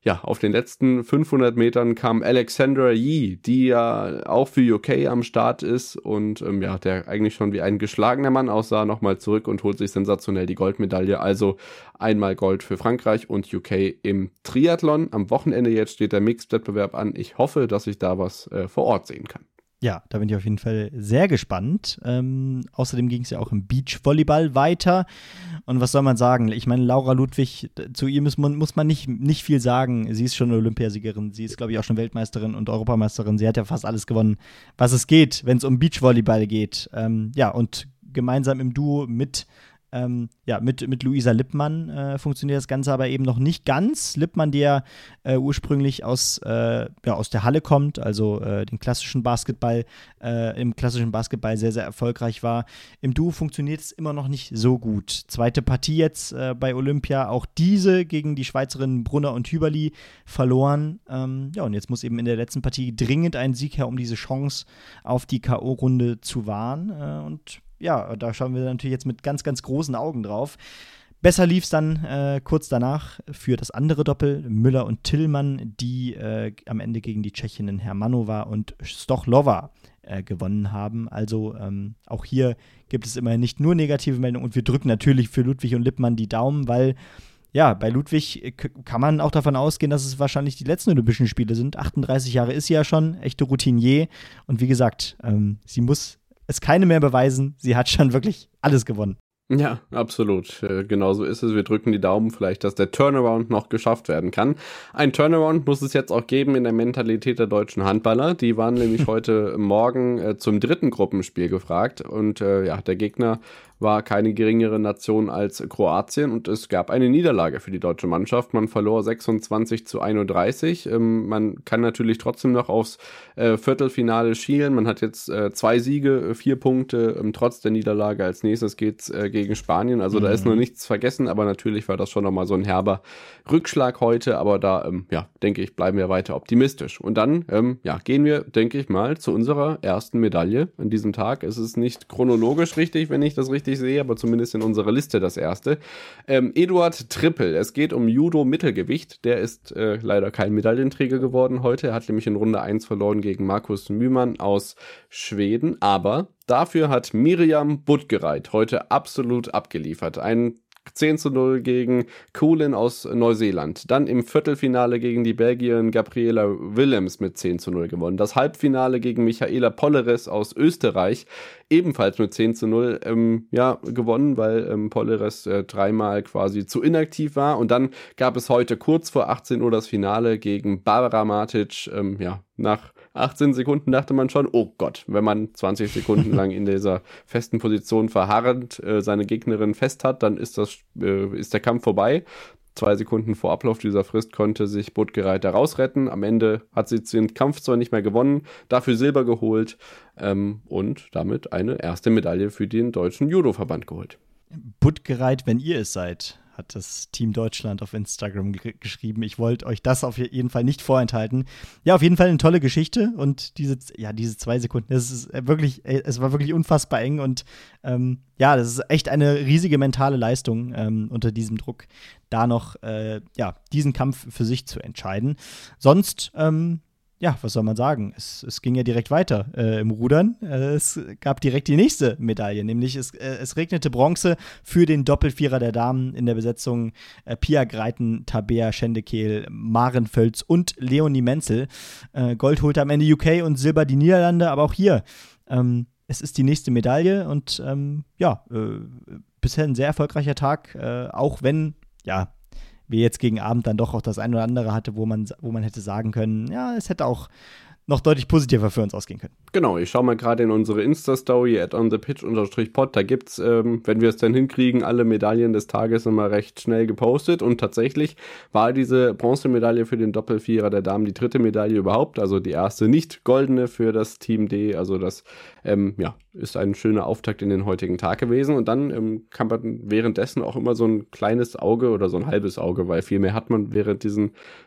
Ja, auf den letzten fünfhundert Metern kam Alexandra Yee, die ja auch für U K am Start ist und ähm, ja, der eigentlich schon wie ein geschlagener Mann aussah, nochmal zurück und holt sich sensationell die Goldmedaille. Also einmal Gold für Frankreich und U K im Triathlon. Am Wochenende jetzt steht der Mixed-Wettbewerb an. Ich hoffe, dass ich da was äh, vor Ort sehen kann. Ja, da bin ich auf jeden Fall sehr gespannt. Ähm, außerdem ging es ja auch im Beachvolleyball weiter. Und was soll man sagen? Ich meine, Laura Ludwig, zu ihr muss man, muss man nicht, nicht viel sagen. Sie ist schon Olympiasiegerin. Sie ist, glaube ich, auch schon Weltmeisterin und Europameisterin. Sie hat ja fast alles gewonnen, was es geht, wenn es um Beachvolleyball geht. Ähm, ja, und gemeinsam im Duo mit Ähm, ja, mit, mit Luisa Lippmann äh, funktioniert das Ganze aber eben noch nicht ganz. Lippmann, die ja äh, ursprünglich aus, äh, ja, aus der Halle kommt, also äh, den klassischen Basketball, äh, im klassischen Basketball sehr, sehr erfolgreich war. Im Duo funktioniert es immer noch nicht so gut. Zweite Partie jetzt äh, bei Olympia, auch diese gegen die Schweizerinnen Brunner und Hüberli verloren. Ähm, ja, und jetzt muss eben in der letzten Partie dringend ein Sieg her, um diese Chance auf die K O-Runde zu wahren. Äh, und ja, da schauen wir natürlich jetzt mit ganz, ganz großen Augen drauf. Besser lief es dann äh, kurz danach für das andere Doppel, Müller und Tillmann, die äh, am Ende gegen die Tschechinnen Hermanova und Stochlova äh, gewonnen haben. Also ähm, auch hier gibt es immerhin nicht nur negative Meldungen und wir drücken natürlich für Ludwig und Lippmann die Daumen, weil ja, bei Ludwig k- kann man auch davon ausgehen, dass es wahrscheinlich die letzten Olympischen Spiele sind. achtunddreißig Jahre ist sie ja schon, echte Routinier. Und wie gesagt, ähm, sie muss es keine mehr beweisen. Sie hat schon wirklich alles gewonnen. Ja, absolut. Äh, genau so ist es. Wir drücken die Daumen vielleicht, dass der Turnaround noch geschafft werden kann. Ein Turnaround muss es jetzt auch geben in der Mentalität der deutschen Handballer. Die waren nämlich heute Morgen äh, zum dritten Gruppenspiel gefragt. Und äh, ja, der Gegner war keine geringere Nation als Kroatien und es gab eine Niederlage für die deutsche Mannschaft. Man verlor sechsundzwanzig zu einunddreißig. Ähm, man kann natürlich trotzdem noch aufs äh, Viertelfinale schielen. Man hat jetzt äh, zwei Siege, vier Punkte, ähm, trotz der Niederlage. Als nächstes geht's äh, gegen Spanien. Also mhm. da ist noch nichts vergessen, aber natürlich war das schon nochmal so ein herber Rückschlag heute. Aber da, ähm, ja, denke ich, bleiben wir weiter optimistisch. Und dann, ähm, ja, gehen wir, denke ich mal, zu unserer ersten Medaille an diesem Tag. Es ist nicht chronologisch richtig, wenn ich das richtig sehe, aber zumindest in unserer Liste das erste. Ähm, Eduard Trippel, es geht um Judo-Mittelgewicht. Der ist äh, leider kein Medaillenträger geworden heute. Er hat nämlich in Runde eins verloren gegen Markus Mühmann aus Schweden. Aber dafür hat Miriam Budgereit heute absolut abgeliefert. Ein zehn zu null gegen Cullen aus Neuseeland. Dann im Viertelfinale gegen die Belgierin Gabriela Willems mit zehn zu null gewonnen. Das Halbfinale gegen Michaela Polleres aus Österreich ebenfalls mit zehn zu null ähm, ja, gewonnen, weil ähm, Polleres äh, dreimal quasi zu inaktiv war. Und dann gab es heute kurz vor achtzehn Uhr das Finale gegen Barbara Matic. Ähm, ja, nach achtzehn Sekunden dachte man schon, oh Gott, wenn man zwanzig Sekunden lang in dieser festen Position verharrend äh, seine Gegnerin fest hat, dann ist das äh, ist der Kampf vorbei. Zwei Sekunden vor Ablauf dieser Frist konnte sich Budgereit da rausretten. Am Ende hat sie den Kampf zwar nicht mehr gewonnen, dafür Silber geholt ähm, und damit eine erste Medaille für den deutschen Judo-Verband geholt. Budgereit, wenn ihr es seid, hat das Team Deutschland auf Instagram g- geschrieben. Ich wollte euch das auf jeden Fall nicht vorenthalten. Ja, auf jeden Fall eine tolle Geschichte und diese, ja, diese zwei Sekunden, das ist wirklich, es war wirklich unfassbar eng und ähm, ja, das ist echt eine riesige mentale Leistung ähm, unter diesem Druck, da noch äh, ja, diesen Kampf für sich zu entscheiden. Sonst ähm, ja, was soll man sagen? Es, es ging ja direkt weiter äh, im Rudern. Äh, es gab direkt die nächste Medaille, nämlich es, äh, es regnete Bronze für den Doppelvierer der Damen in der Besetzung äh, Pia Greiten, Tabea Schendekehl, Maren Völz und Leonie Menzel. Äh, Gold holte am Ende U K und Silber die Niederlande, aber auch hier, ähm, es ist die nächste Medaille und ähm, ja, äh, bisher ein sehr erfolgreicher Tag, äh, auch wenn, ja, wir jetzt gegen Abend dann doch auch das ein oder andere hatte, wo man, wo man hätte sagen können, ja, es hätte auch noch deutlich positiver für uns ausgehen können. Genau, ich schaue mal gerade in unsere Insta-Story at onthepitch-pod, da gibt's, ähm, wenn wir es dann hinkriegen, alle Medaillen des Tages immer recht schnell gepostet und tatsächlich war diese Bronzemedaille für den Doppelvierer der Damen die dritte Medaille überhaupt, also die erste nicht goldene für das Team D, also das, ähm, ja, ist ein schöner Auftakt in den heutigen Tag gewesen und dann ähm, kann man währenddessen auch immer so ein kleines Auge oder so ein halbes Auge, weil viel mehr hat man während diesen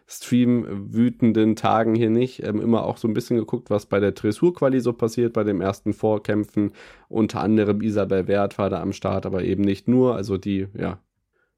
Stream-wütenden Tagen hier nicht, ähm, immer auch so ein bisschen geguckt, was bei der Dressur-Quali so passiert, bei den ersten Vorkämpfen, unter anderem Isabel Wert war da am Start, aber eben nicht nur, also die, ja,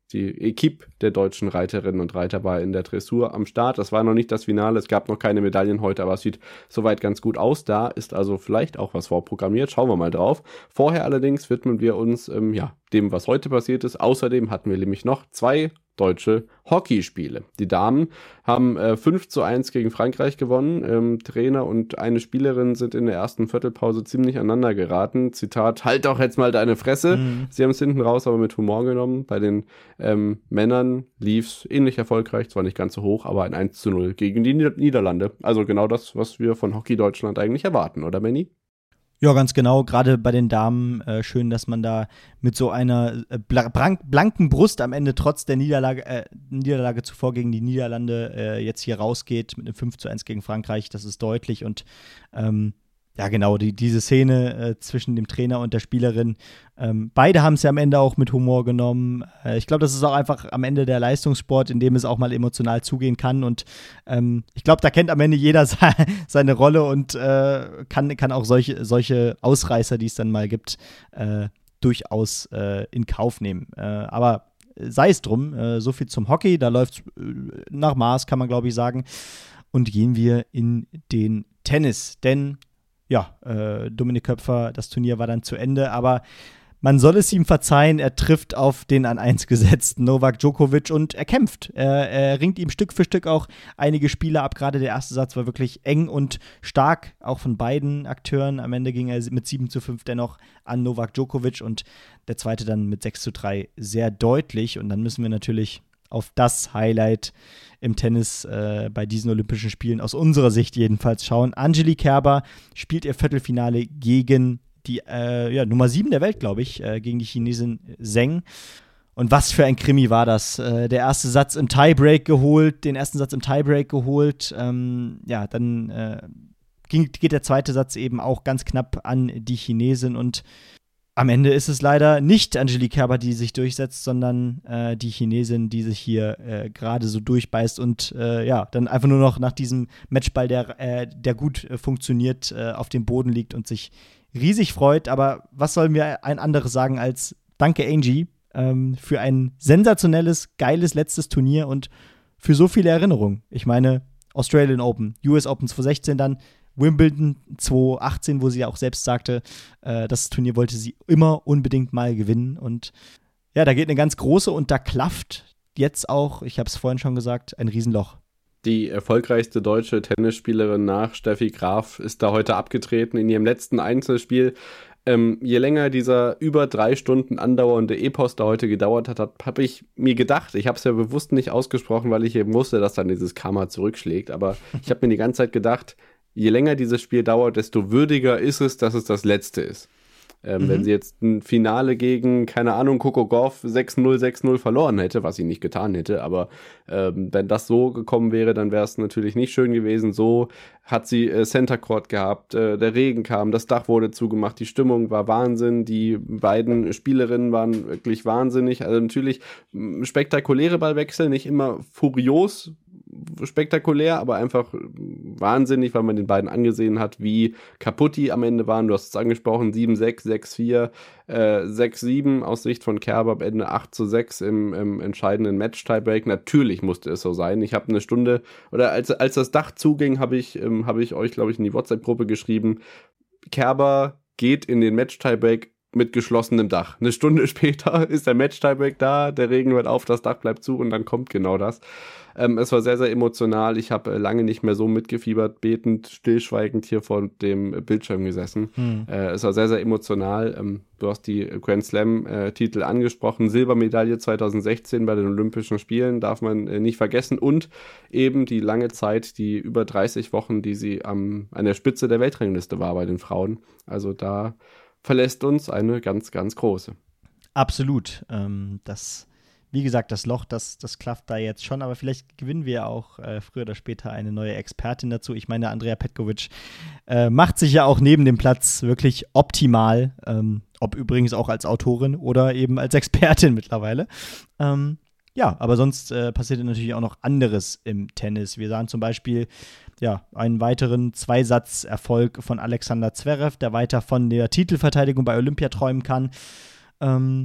die Equipe der deutschen Reiterinnen und Reiter war in der Dressur am Start. Das war noch nicht das Finale, es gab noch keine Medaillen heute, aber es sieht soweit ganz gut aus. Da ist also vielleicht auch was vorprogrammiert, schauen wir mal drauf. Vorher allerdings widmen wir uns ähm, ja, dem, was heute passiert ist. Außerdem hatten wir nämlich noch zwei deutsche Hockeyspiele. Die Damen haben äh, fünf zu eins gegen Frankreich gewonnen. Ähm, Trainer und eine Spielerin sind in der ersten Viertelpause ziemlich aneinander geraten. Zitat, halt doch jetzt mal deine Fresse. Mhm. Sie haben es hinten raus aber mit Humor genommen. Bei den ähm, Männern lief es ähnlich erfolgreich, zwar nicht ganz so hoch, aber ein eins zu null gegen die Nieder- Niederlande. Also genau das, was wir von Hockey Deutschland eigentlich erwarten, oder Benni? Ja, ganz genau. Gerade bei den Damen äh, schön, dass man da mit so einer äh, blank, blanken Brust am Ende trotz der Niederlage, äh, Niederlage zuvor gegen die Niederlande äh, jetzt hier rausgeht mit einem fünf zu eins gegen Frankreich. Das ist deutlich und ähm, ja, genau, die, diese Szene äh, zwischen dem Trainer und der Spielerin, ähm, beide haben es ja am Ende auch mit Humor genommen. Äh, ich glaube, das ist auch einfach am Ende der Leistungssport, in dem es auch mal emotional zugehen kann und ähm, ich glaube, da kennt am Ende jeder se- seine Rolle und äh, kann, kann auch solche, solche Ausreißer, die es dann mal gibt, äh, durchaus äh, in Kauf nehmen. Äh, aber sei es drum, äh, so viel zum Hockey, da läuft es äh, nach Maß, kann man glaube ich sagen. Und gehen wir in den Tennis, denn ja, äh, Dominik Köpfer, das Turnier war dann zu Ende, aber man soll es ihm verzeihen, er trifft auf den an eins gesetzten Novak Djokovic und er kämpft. Er, er ringt ihm Stück für Stück auch einige Spiele ab. Gerade der erste Satz war wirklich eng und stark, auch von beiden Akteuren. Am Ende ging er mit sieben zu fünf dennoch an Novak Djokovic und der zweite dann mit sechs zu drei sehr deutlich. Und dann müssen wir natürlich auf das Highlight im Tennis äh, bei diesen Olympischen Spielen aus unserer Sicht jedenfalls schauen. Angelique Kerber spielt ihr Viertelfinale gegen die äh, ja, Nummer sieben der Welt, glaube ich, äh, gegen die Chinesin Zheng. Und was für ein Krimi war das? Äh, der erste Satz im Tiebreak geholt, den ersten Satz im Tiebreak geholt. Ähm, ja, dann äh, ging, geht der zweite Satz eben auch ganz knapp an die Chinesin und am Ende ist es leider nicht Angelique Kerber, die sich durchsetzt, sondern äh, die Chinesin, die sich hier äh, gerade so durchbeißt und äh, ja, dann einfach nur noch nach diesem Matchball, der, äh, der gut äh, funktioniert, äh, auf dem Boden liegt und sich riesig freut. Aber was sollen wir ein anderes sagen als Danke Angie ähm, für ein sensationelles, geiles letztes Turnier und für so viele Erinnerungen. Ich meine, Australian Open, U S Open zwanzig sechzehn dann, Wimbledon zwanzig achtzehn, wo sie ja auch selbst sagte, äh, das Turnier wollte sie immer unbedingt mal gewinnen. Und ja, da geht eine ganz große und da klafft jetzt auch, ich habe es vorhin schon gesagt, ein Riesenloch. Die erfolgreichste deutsche Tennisspielerin nach Steffi Graf ist da heute abgetreten in ihrem letzten Einzelspiel. Ähm, je länger dieser über drei Stunden andauernde Epos da heute gedauert hat, habe ich mir gedacht, ich habe es ja bewusst nicht ausgesprochen, weil ich eben wusste, dass dann dieses Karma zurückschlägt, aber ich habe mir die ganze Zeit gedacht, je länger dieses Spiel dauert, desto würdiger ist es, dass es das letzte ist. Ähm, mhm. Wenn sie jetzt ein Finale gegen, keine Ahnung, Coco Gauff sechs null, sechs null verloren hätte, was sie nicht getan hätte, aber ähm, wenn das so gekommen wäre, dann wäre es natürlich nicht schön gewesen. So hat sie äh, Center Court gehabt, äh, der Regen kam, das Dach wurde zugemacht, die Stimmung war Wahnsinn, die beiden Spielerinnen waren wirklich wahnsinnig. Also natürlich spektakuläre Ballwechsel, nicht immer furios spektakulär, aber einfach wahnsinnig, weil man den beiden angesehen hat, wie kaputt die am Ende waren. Du hast es angesprochen, sieben sechs, sechs vier, äh, sechs sieben aus Sicht von Kerber, am Ende acht zu sechs im, im entscheidenden Match-Tiebreak. Natürlich musste es so sein. Ich habe eine Stunde, oder als, als das Dach zuging, habe ich, ähm, hab ich euch, glaube ich, in die WhatsApp-Gruppe geschrieben, Kerber geht in den Match-Tiebreak mit geschlossenem Dach. Eine Stunde später ist der Match-Tiebreak da, der Regen hört auf, das Dach bleibt zu und dann kommt genau das. Ähm, es war sehr, sehr emotional. Ich habe äh, lange nicht mehr so mitgefiebert, betend, stillschweigend hier vor dem Bildschirm gesessen. Hm. Äh, es war sehr, sehr emotional. Ähm, du hast die Grand Slam-Titel äh, angesprochen. Silbermedaille zwanzig sechzehn bei den Olympischen Spielen darf man äh, nicht vergessen. Und eben die lange Zeit, die über dreißig Wochen, die sie am, an der Spitze der Weltrangliste war bei den Frauen. Also da verlässt uns eine ganz, ganz große. Absolut. Ähm, das Wie gesagt, das Loch, das, das klafft da jetzt schon, aber vielleicht gewinnen wir auch äh, früher oder später eine neue Expertin dazu. Ich meine, Andrea Petkovic äh, macht sich ja auch neben dem Platz wirklich optimal, ähm, ob übrigens auch als Autorin oder eben als Expertin mittlerweile. Ähm, ja, aber sonst äh, passierte natürlich auch noch anderes im Tennis. Wir sahen zum Beispiel ja, einen weiteren Zweisatz-Erfolg von Alexander Zverev, der weiter von der Titelverteidigung bei Olympia träumen kann. Ähm,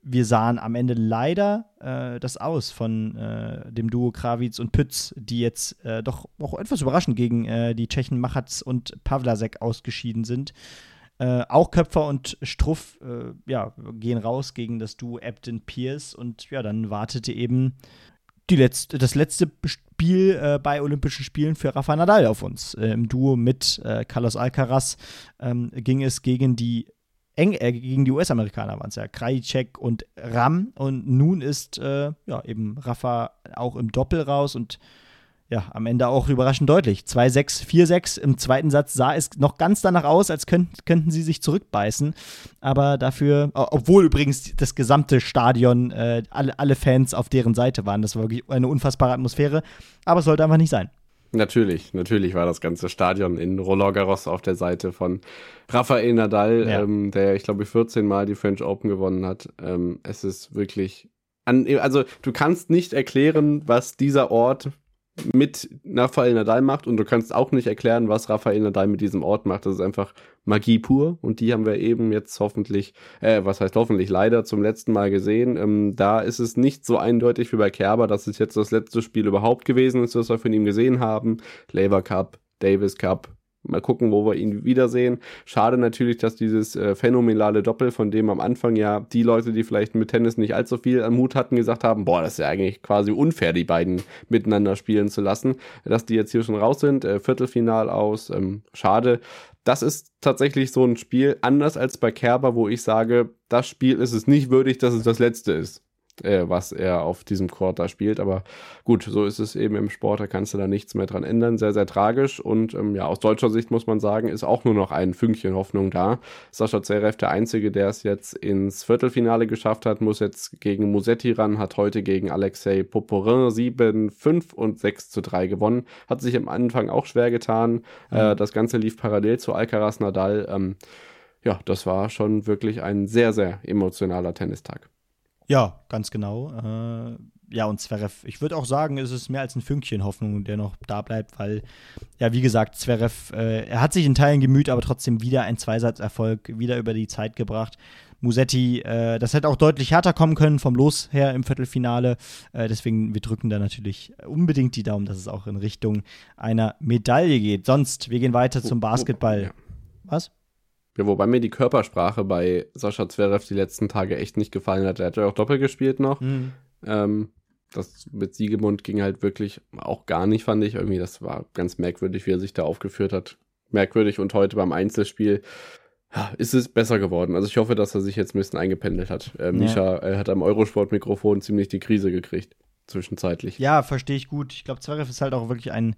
wir sahen am Ende leider äh, das Aus von äh, dem Duo Krawiec und Pütz, die jetzt äh, doch auch etwas überraschend gegen äh, die Tschechen Machatz und Pawlasek ausgeschieden sind. Äh, auch Köpfer und Struff äh, ja, gehen raus gegen das Duo Ebden-Pierce und ja, dann wartete eben die letzte, das letzte Spiel äh, bei Olympischen Spielen für Rafa Nadal auf uns. Äh, Im Duo mit äh, Carlos Alcaraz ähm, ging es gegen die Eng, äh, gegen die U S-Amerikaner waren es ja, Krajicek und Ram. Und nun ist äh, ja eben Rafa auch im Doppel raus und ja, am Ende auch überraschend deutlich. zwei sechs, vier sechs. Im zweiten Satz sah es noch ganz danach aus, als könnt, könnten sie sich zurückbeißen. Aber dafür, obwohl übrigens das gesamte Stadion, äh, alle, alle Fans auf deren Seite waren. Das war wirklich eine unfassbare Atmosphäre. Aber es sollte einfach nicht sein. Natürlich, natürlich war das ganze Stadion in Roland Garros auf der Seite von Rafael Nadal, ja. ähm, der, ich glaube, vierzehn Mal die French Open gewonnen hat. Ähm, es ist wirklich, an, also du kannst nicht erklären, was dieser Ort mit Rafael Nadal macht und du kannst auch nicht erklären, was Rafael Nadal mit diesem Ort macht. Das ist einfach Magie pur und die haben wir eben jetzt hoffentlich, äh, was heißt hoffentlich, leider zum letzten Mal gesehen. Ähm, da ist es nicht so eindeutig wie bei Kerber, dass es jetzt das letzte Spiel überhaupt gewesen ist, was wir von ihm gesehen haben. Laver Cup, Davis Cup. Mal gucken, wo wir ihn wiedersehen. Schade natürlich, dass dieses äh, phänomenale Doppel, von dem am Anfang ja die Leute, die vielleicht mit Tennis nicht allzu viel am Hut hatten, gesagt haben, boah, das ist ja eigentlich quasi unfair, die beiden miteinander spielen zu lassen, dass die jetzt hier schon raus sind, äh, Viertelfinal aus, ähm, schade. Das ist tatsächlich so ein Spiel, anders als bei Kerber, wo ich sage, das Spiel ist es nicht würdig, dass es das letzte ist, äh, was er auf diesem Court da spielt, aber gut, so ist es eben im Sport, da kannst du da nichts mehr dran ändern, sehr, sehr tragisch und ähm, ja, aus deutscher Sicht muss man sagen, ist auch nur noch ein Fünkchen Hoffnung da. Sascha Zverev, der Einzige, der es jetzt ins Viertelfinale geschafft hat, muss jetzt gegen Musetti ran, hat heute gegen Alexei Popyrin sieben fünf und sechs zu drei gewonnen, hat sich am Anfang auch schwer getan, mhm. äh, das Ganze lief parallel zu Alcaraz Nadal, ähm, ja, das war schon wirklich ein sehr, sehr emotionaler Tennistag. Ja, ganz genau. Äh, ja, und Zverev, ich würde auch sagen, es ist mehr als ein Fünkchen Hoffnung, der noch da bleibt, weil, ja, wie gesagt, Zverev, äh, er hat sich in Teilen gemüht, aber trotzdem wieder ein Zweisatzerfolg, wieder über die Zeit gebracht. Musetti, äh, das hätte auch deutlich härter kommen können vom Los her im Viertelfinale. Äh, deswegen, wir drücken da natürlich unbedingt die Daumen, dass es auch in Richtung einer Medaille geht. Sonst, wir gehen weiter zum Basketball. Ja. Was? Ja, wobei mir die Körpersprache bei Sascha Zverev die letzten Tage echt nicht gefallen hat. Er hat ja auch Doppel gespielt noch. Mhm. Ähm, das mit Siegemund ging halt wirklich auch gar nicht, fand ich. Irgendwie, das war ganz merkwürdig, wie er sich da aufgeführt hat. Merkwürdig. Und heute beim Einzelspiel ja, ist es besser geworden. Also ich hoffe, dass er sich jetzt ein bisschen eingependelt hat. Äh, Mischa äh, hat am Eurosport-Mikrofon ziemlich die Krise gekriegt, zwischenzeitlich. Ja, verstehe ich gut. Ich glaube, Zverev ist halt auch wirklich ein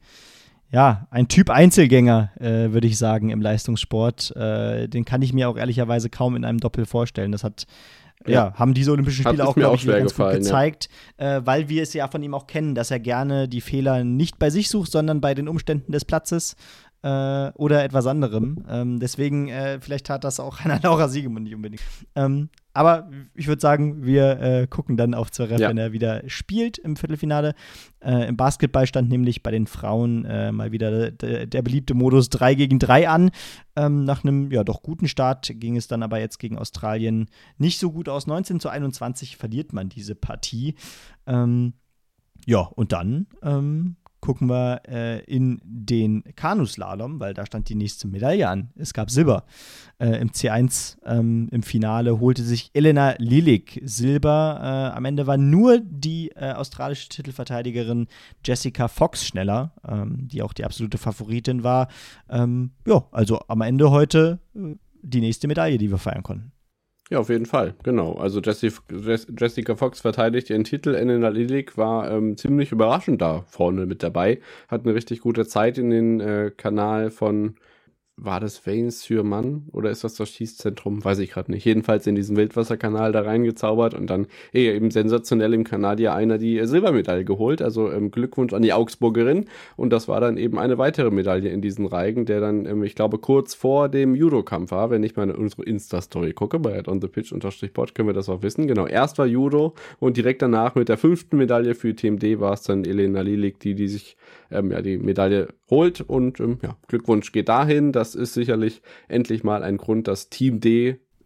Ja, ein Typ Einzelgänger, äh, würde ich sagen, im Leistungssport. Äh, den kann ich mir auch ehrlicherweise kaum in einem Doppel vorstellen. Das hat, ja, ja haben diese Olympischen Spiele auch, glaube ich, wieder ganz gut gezeigt, ja. äh, weil wir es ja von ihm auch kennen, dass er gerne die Fehler nicht bei sich sucht, sondern bei den Umständen des Platzes äh, oder etwas anderem. Ähm, deswegen, äh, vielleicht tat das auch einer Laura Siegemund nicht unbedingt. Ähm, aber ich würde sagen, wir äh, gucken dann auf Zverev, ja. wenn er wieder spielt im Viertelfinale. Äh, Im Basketball stand nämlich bei den Frauen äh, mal wieder der, der beliebte Modus drei gegen drei an. Ähm, nach einem ja doch guten Start ging es dann aber jetzt gegen Australien nicht so gut aus. neunzehn zu einundzwanzig verliert man diese Partie. Ähm, ja, und dann ähm, gucken wir äh, in den Kanuslalom, weil da stand die nächste Medaille an. Es gab Silber. Äh, Im C eins ähm, im Finale holte sich Elena Lilik Silber. Äh, am Ende war nur die äh, australische Titelverteidigerin Jessica Fox schneller, ähm, die auch die absolute Favoritin war. Ähm, ja, also am Ende heute äh, die nächste Medaille, die wir feiern konnten. Ja, auf jeden Fall, genau. Also Jessi, Jessica Fox verteidigt ihren Titel. Elena Lilik war ähm, ziemlich überraschend da vorne mit dabei. Hat eine richtig gute Zeit in den äh, Kanal von, war das Vains-sur-Marne oder ist das das Schießzentrum? Weiß ich gerade nicht. Jedenfalls in diesen Wildwasserkanal da reingezaubert und dann eh, eben sensationell im Kanadier einer die äh, Silbermedaille geholt. Also ähm, Glückwunsch an die Augsburgerin. Und das war dann eben eine weitere Medaille in diesen Reigen, der dann, ähm, ich glaube, kurz vor dem Judo-Kampf war. Wenn ich mal in unsere Insta-Story gucke, bei at on the pitch unterstrich pod können wir das auch wissen. Genau, erst war Judo und direkt danach mit der fünften Medaille für Team D war es dann Elena Lilik, die, die sich ähm, ja, die Medaille holt. Und ähm, ja, Glückwunsch geht dahin. Das ist sicherlich endlich mal ein Grund, dass Team D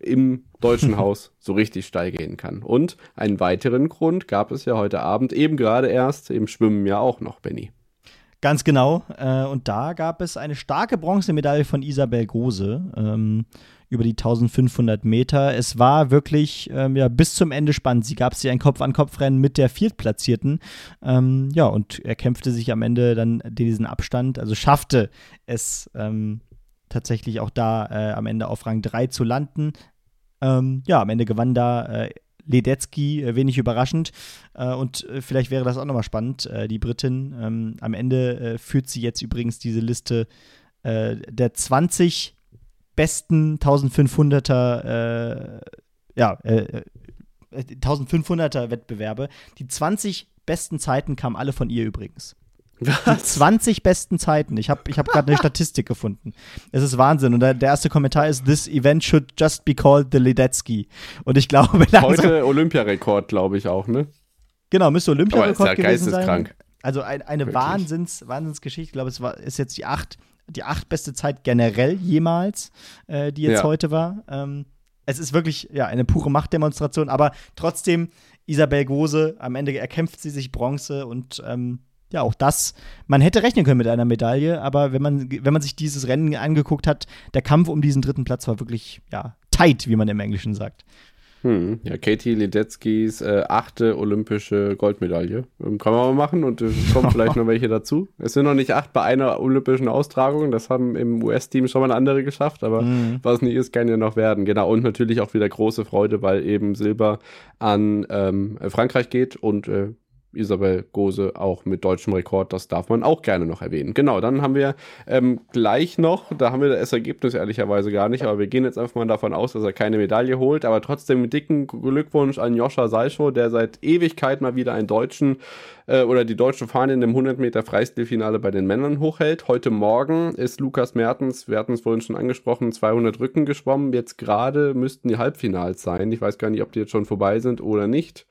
im deutschen Haus so richtig steil gehen kann. Und einen weiteren Grund gab es ja heute Abend, eben gerade erst, im Schwimmen ja auch noch, Benni. Ganz genau. Äh, und da gab es eine starke Bronzemedaille von Isabel Gose ähm, über die eintausendfünfhundert Meter. Es war wirklich ähm, ja, bis zum Ende spannend. Sie gab sie ein Kopf-an-Kopf-Rennen mit der Viertplatzierten. Ähm, ja, und er kämpfte sich am Ende dann diesen Abstand, also schaffte es ähm, tatsächlich auch da äh, am Ende auf Rang drei zu landen. Ähm, ja, am Ende gewann da äh, Ledecky, äh, wenig überraschend. Äh, und äh, vielleicht wäre das auch nochmal spannend. Äh, die Britin, ähm, am Ende äh, führt sie jetzt übrigens diese Liste äh, der zwanzig besten eintausendfünfhunderter äh, ja, äh, eintausendfünfhunderter Wettbewerbe. Die zwanzig besten Zeiten kamen alle von ihr übrigens. Was? Die zwanzig besten Zeiten. Ich habe ich hab gerade eine Statistik gefunden. Es ist Wahnsinn. Und der, der erste Kommentar ist, this event should just be called the Ledecky. Und ich glaube, heute Olympiarekord, glaube ich auch, ne? Genau, müsste Olympiarekord ja gewesen sein. Geisteskrank. Also ein, eine Wahnsinns, Wahnsinnsgeschichte. Ich glaube, es war, ist jetzt die acht, die acht beste Zeit generell jemals, äh, die jetzt ja. heute war. Ähm, es ist wirklich ja eine pure Machtdemonstration, aber trotzdem, Isabel Gose, am Ende erkämpft sie sich Bronze und ähm, ja, auch das, man hätte rechnen können mit einer Medaille, aber wenn man, wenn man sich dieses Rennen angeguckt hat, der Kampf um diesen dritten Platz war wirklich, ja, tight, wie man im Englischen sagt. Hm, ja, Katie Ledeckys äh, achte olympische Goldmedaille. Ähm, kann man mal machen und es kommen vielleicht noch welche dazu. Es sind noch nicht acht bei einer olympischen Austragung, das haben im U S-Team schon mal andere geschafft, aber mhm. was nicht ist, kann ja noch werden. Genau, und natürlich auch wieder große Freude, weil eben Silber an ähm, Frankreich geht und äh, Isabel Gose auch mit deutschem Rekord, das darf man auch gerne noch erwähnen. Genau, dann haben wir ähm, gleich noch, da haben wir das Ergebnis ehrlicherweise gar nicht, aber wir gehen jetzt einfach mal davon aus, dass er keine Medaille holt, aber trotzdem einen dicken Glückwunsch an Joscha Salchow, der seit Ewigkeit mal wieder einen deutschen äh, oder die deutsche Fahne in dem hundert Meter Freistilfinale bei den Männern hochhält. Heute Morgen ist Lukas Mertens, wir hatten es vorhin schon angesprochen, zweihundert Rücken geschwommen, jetzt gerade müssten die Halbfinals sein, ich weiß gar nicht, ob die jetzt schon vorbei sind oder nicht.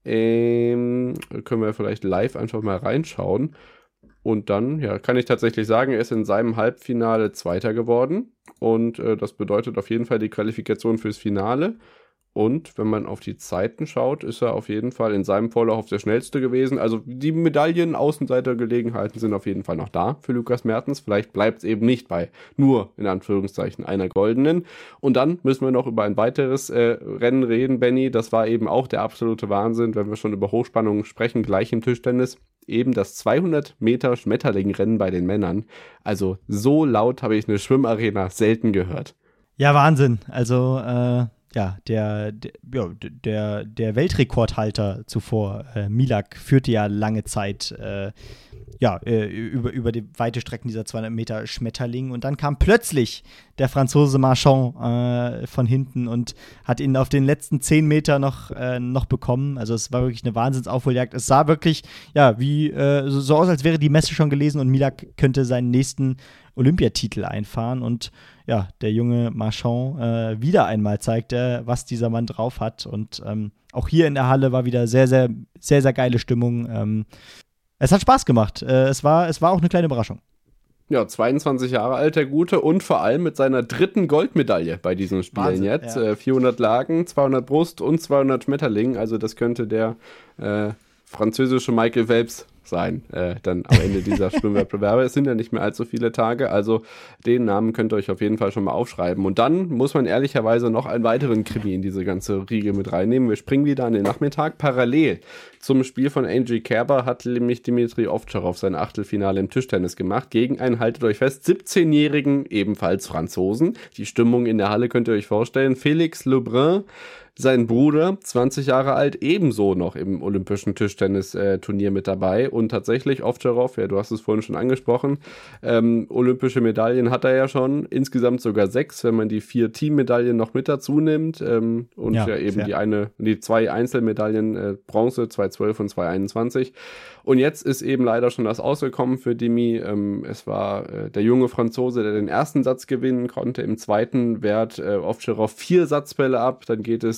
Ähm, können wir vielleicht live einfach mal reinschauen. Und dann, ja, kann ich tatsächlich sagen, er ist in seinem Halbfinale Zweiter geworden. Und äh, das bedeutet auf jeden Fall die Qualifikation fürs Finale. Und wenn man auf die Zeiten schaut, ist er auf jeden Fall in seinem Vorlauf der schnellste gewesen. Also die Medaillen, Außenseitergelegenheiten sind auf jeden Fall noch da für Lukas Mertens. Vielleicht bleibt es eben nicht bei nur, in Anführungszeichen, einer goldenen. Und dann müssen wir noch über ein weiteres äh, Rennen reden, Benni. Das war eben auch der absolute Wahnsinn, wenn wir schon über Hochspannung sprechen, gleich im Tischtennis. Eben das zweihundert Meter Schmetterling-Rennen bei den Männern. Also so laut habe ich eine Schwimmarena selten gehört. Ja, Wahnsinn. Also, äh Ja, der, der, ja, der, der Weltrekordhalter zuvor, äh, Milak, führte ja lange Zeit äh, ja, äh, über, über die weite Strecken dieser zweihundert Meter Schmetterling. Und dann kam plötzlich der Franzose Marchand äh, von hinten und hat ihn auf den letzten zehn Meter noch, äh, noch bekommen. Also es war wirklich eine Wahnsinnsaufholjagd. Es sah wirklich ja, wie, äh, so, so aus, als wäre die Messe schon gelesen und Milak könnte seinen nächsten Olympiatitel einfahren. Und ja, der junge Marchand äh, wieder einmal zeigt er, was dieser Mann drauf hat. Und ähm, auch hier in der Halle war wieder sehr, sehr, sehr, sehr geile Stimmung. Ähm, es hat Spaß gemacht. Äh, es war, es war auch eine kleine Überraschung. Ja, zweiundzwanzig Jahre alt, der Gute, und vor allem mit seiner dritten Goldmedaille bei diesen Spielen. Wahnsinn, jetzt. Ja. Äh, vierhundert Lagen, zweihundert Brust und zweihundert Schmetterling. Also das könnte der äh, französische Michael Phelps sein, äh, dann am Ende dieser Schwimmwettbewerbe. Es sind ja nicht mehr allzu viele Tage, also den Namen könnt ihr euch auf jeden Fall schon mal aufschreiben. Und dann muss man ehrlicherweise noch einen weiteren Krimi in diese ganze Riege mit reinnehmen. Wir springen wieder an den Nachmittag. Parallel zum Spiel von Angie Kerber hat nämlich Dimitri Ovtcharov sein Achtelfinale im Tischtennis gemacht gegen einen, haltet euch fest, siebzehnjährigen, ebenfalls Franzosen. Die Stimmung in der Halle könnt ihr euch vorstellen. Félix Lebrun, sein Bruder, zwanzig Jahre alt, ebenso noch im olympischen Tischtennis-Turnier äh, mit dabei. Und tatsächlich, Ovtcharov, ja, du hast es vorhin schon angesprochen, ähm, olympische Medaillen hat er ja schon, insgesamt sogar sechs, wenn man die vier Teammedaillen noch mit dazu nimmt. Ähm, und ja, ja eben fair. die eine, die zwei Einzelmedaillen, äh, Bronze, zweitausendzwölf und zweitausendeinundzwanzig. Und jetzt ist eben leider schon das ausgekommen für Dimi. Ähm, es war äh, der junge Franzose, der den ersten Satz gewinnen konnte. Im zweiten wehrt äh, Ovtcharov vier Satzbälle ab. Dann geht es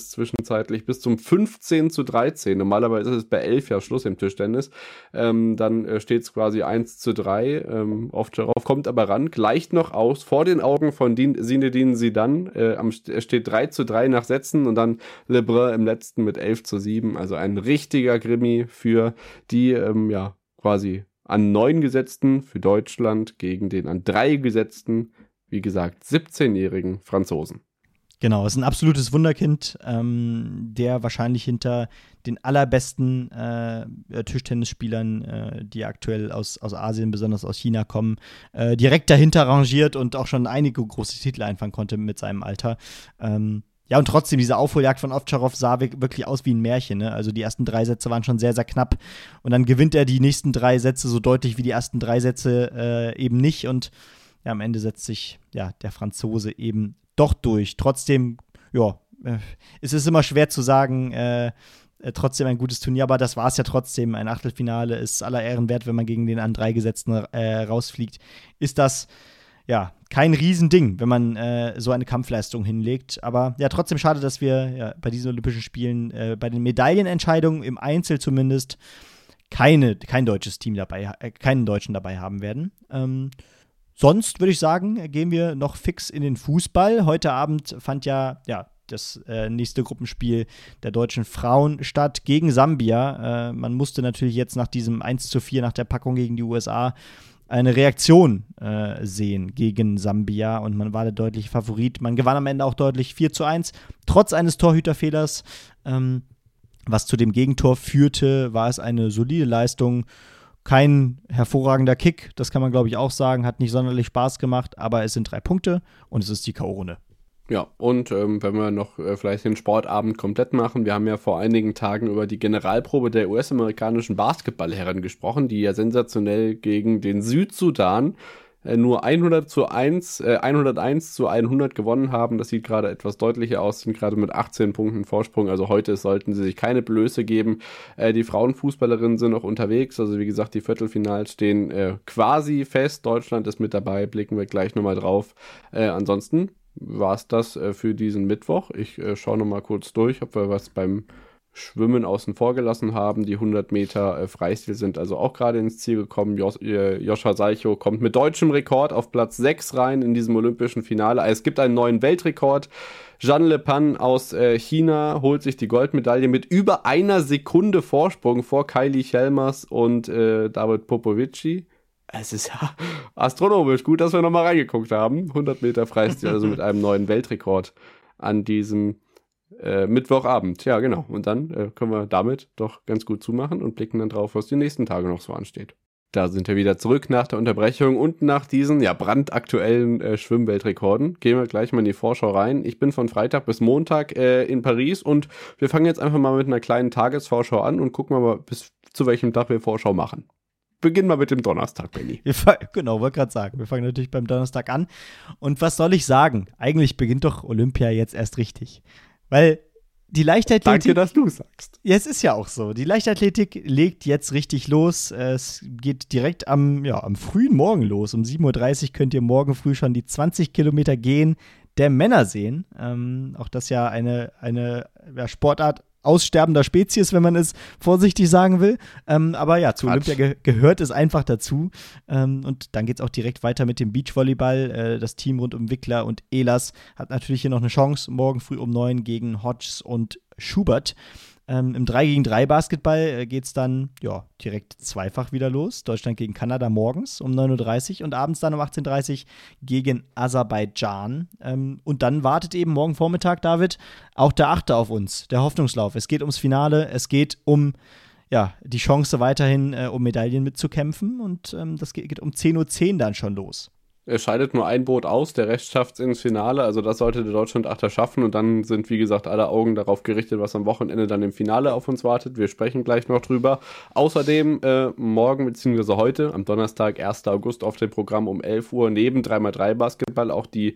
es zwischenzeitlich bis zum fünfzehn zu dreizehn. Normalerweise ist es bei elf ja Schluss im Tischtennis. Ähm, dann äh, steht es quasi eins zu drei. Ähm, Ovtcharov kommt aber ran, gleicht noch aus, vor den Augen von Zinedine Zidane. Äh, am, er steht drei zu drei nach Sätzen und dann Lebrun im letzten mit elf zu sieben. Also ein richtiger Krimi für die, ähm, ja, quasi an neun Gesetzten für Deutschland gegen den an drei Gesetzten, wie gesagt, siebzehnjährigen Franzosen. Genau, ist ein absolutes Wunderkind, ähm, der wahrscheinlich hinter den allerbesten äh, Tischtennisspielern, äh, die aktuell aus, aus Asien, besonders aus China kommen, äh, direkt dahinter rangiert und auch schon einige große Titel einfangen konnte mit seinem Alter. Ähm, ja, und trotzdem, diese Aufholjagd von Ovtcharov sah wirklich aus wie ein Märchen. Ne? Also die ersten drei Sätze waren schon sehr, sehr knapp. Und dann gewinnt er die nächsten drei Sätze so deutlich wie die ersten drei Sätze äh, eben nicht. Und ja, am Ende setzt sich ja der Franzose eben doch durch. Trotzdem, ja, äh, es ist immer schwer zu sagen, äh, äh, trotzdem ein gutes Turnier, aber das war es ja trotzdem. Ein Achtelfinale ist aller Ehren wert, wenn man gegen den an drei Gesetzten äh, rausfliegt. Ist das, ja, kein Riesending, wenn man äh, so eine Kampfleistung hinlegt. Aber ja, trotzdem schade, dass wir ja, bei diesen Olympischen Spielen, äh, bei den Medaillenentscheidungen im Einzel zumindest, keine, kein deutsches Team dabei, äh, keinen Deutschen dabei haben werden. Ähm, Sonst würde ich sagen, gehen wir noch fix in den Fußball. Heute Abend fand ja, ja das äh, nächste Gruppenspiel der deutschen Frauen statt gegen Sambia. Äh, man musste natürlich jetzt nach diesem eins zu vier nach der Packung gegen die U S A eine Reaktion äh, sehen gegen Sambia und man war der deutliche Favorit. Man gewann am Ende auch deutlich vier zu eins, trotz eines Torhüterfehlers. Ähm, was zu dem Gegentor führte, war es eine solide Leistung. Kein hervorragender Kick, das kann man, glaube ich, auch sagen. Hat nicht sonderlich Spaß gemacht, aber es sind drei Punkte und es ist die K O-Runde. Ja, und ähm, wenn wir noch äh, vielleicht den Sportabend komplett machen, wir haben ja vor einigen Tagen über die Generalprobe der U S-amerikanischen Basketballherren gesprochen, die ja sensationell gegen den Südsudan äh, nur hundert zu eins, äh, hunderteins zu hundert gewonnen haben. Das sieht gerade etwas deutlicher aus, sind gerade mit achtzehn Punkten Vorsprung. Also heute sollten sie sich keine Blöße geben. Äh, die Frauenfußballerinnen sind noch unterwegs. Also wie gesagt, die Viertelfinals stehen äh, quasi fest. Deutschland ist mit dabei, blicken wir gleich nochmal drauf. Äh, ansonsten war es das äh, für diesen Mittwoch. Ich äh, schaue nochmal kurz durch, ob wir was beim Schwimmen außen vor gelassen haben. Die hundert Meter äh, Freistil sind also auch gerade ins Ziel gekommen. Jos- äh, Joscha Seicho kommt mit deutschem Rekord auf Platz sechs rein in diesem olympischen Finale. Also es gibt einen neuen Weltrekord. Jeanne Le Pan aus äh, China holt sich die Goldmedaille mit über einer Sekunde Vorsprung vor Kylie Chelmers und äh, David Popovici. Es ist ja astronomisch gut, dass wir nochmal reingeguckt haben. hundert Meter Freistil, also mit einem neuen Weltrekord an diesem Äh, Mittwochabend, ja genau. Und dann äh, können wir damit doch ganz gut zumachen und blicken dann drauf, was die nächsten Tage noch so ansteht. Da sind wir wieder zurück nach der Unterbrechung und nach diesen ja brandaktuellen äh, Schwimmweltrekorden. Gehen wir gleich mal in die Vorschau rein. Ich bin von Freitag bis Montag äh, in Paris und wir fangen jetzt einfach mal mit einer kleinen Tagesvorschau an und gucken mal, bis zu welchem Tag wir Vorschau machen. Beginnen wir mit dem Donnerstag, Benni. Genau, wollte gerade sagen. Wir fangen natürlich beim Donnerstag an. Und was soll ich sagen? Eigentlich beginnt doch Olympia jetzt erst richtig. Weil die Leichtathletik. Danke, dass du sagst. Ja, es ist ja auch so. Die Leichtathletik legt jetzt richtig los. Es geht direkt am, ja, am frühen Morgen los. Um sieben Uhr dreißig könnt ihr morgen früh schon die zwanzig Kilometer gehen der Männer sehen. Ähm, auch das ja eine, eine ja, Sportart aussterbender Spezies, wenn man es vorsichtig sagen will. Ähm, aber ja, zu Olympia ge- gehört es einfach dazu. Ähm, und dann geht es auch direkt weiter mit dem Beachvolleyball. Äh, das Team rund um Wickler und Ehlers hat natürlich hier noch eine Chance, morgen früh um neun gegen Hodges und Schubert. Ähm, Im drei gegen drei Basketball äh, geht es dann ja, direkt zweifach wieder los. Deutschland gegen Kanada morgens um neun Uhr dreißig und abends dann um achtzehn Uhr dreißig gegen Aserbaidschan. Ähm, und dann wartet eben morgen Vormittag, David, auch der Achte auf uns, der Hoffnungslauf. Es geht ums Finale, es geht um ja, die Chance weiterhin, äh, um Medaillen mitzukämpfen. Und ähm, das geht, geht um zehn Uhr zehn dann schon los. Es scheidet nur ein Boot aus, der Rest schafft es ins Finale, also das sollte der Deutschland-Achter schaffen und dann sind, wie gesagt, alle Augen darauf gerichtet, was am Wochenende dann im Finale auf uns wartet. Wir sprechen gleich noch drüber. Außerdem äh, morgen bzw. heute, am Donnerstag, ersten August, auf dem Programm um elf Uhr neben drei mal drei Basketball auch die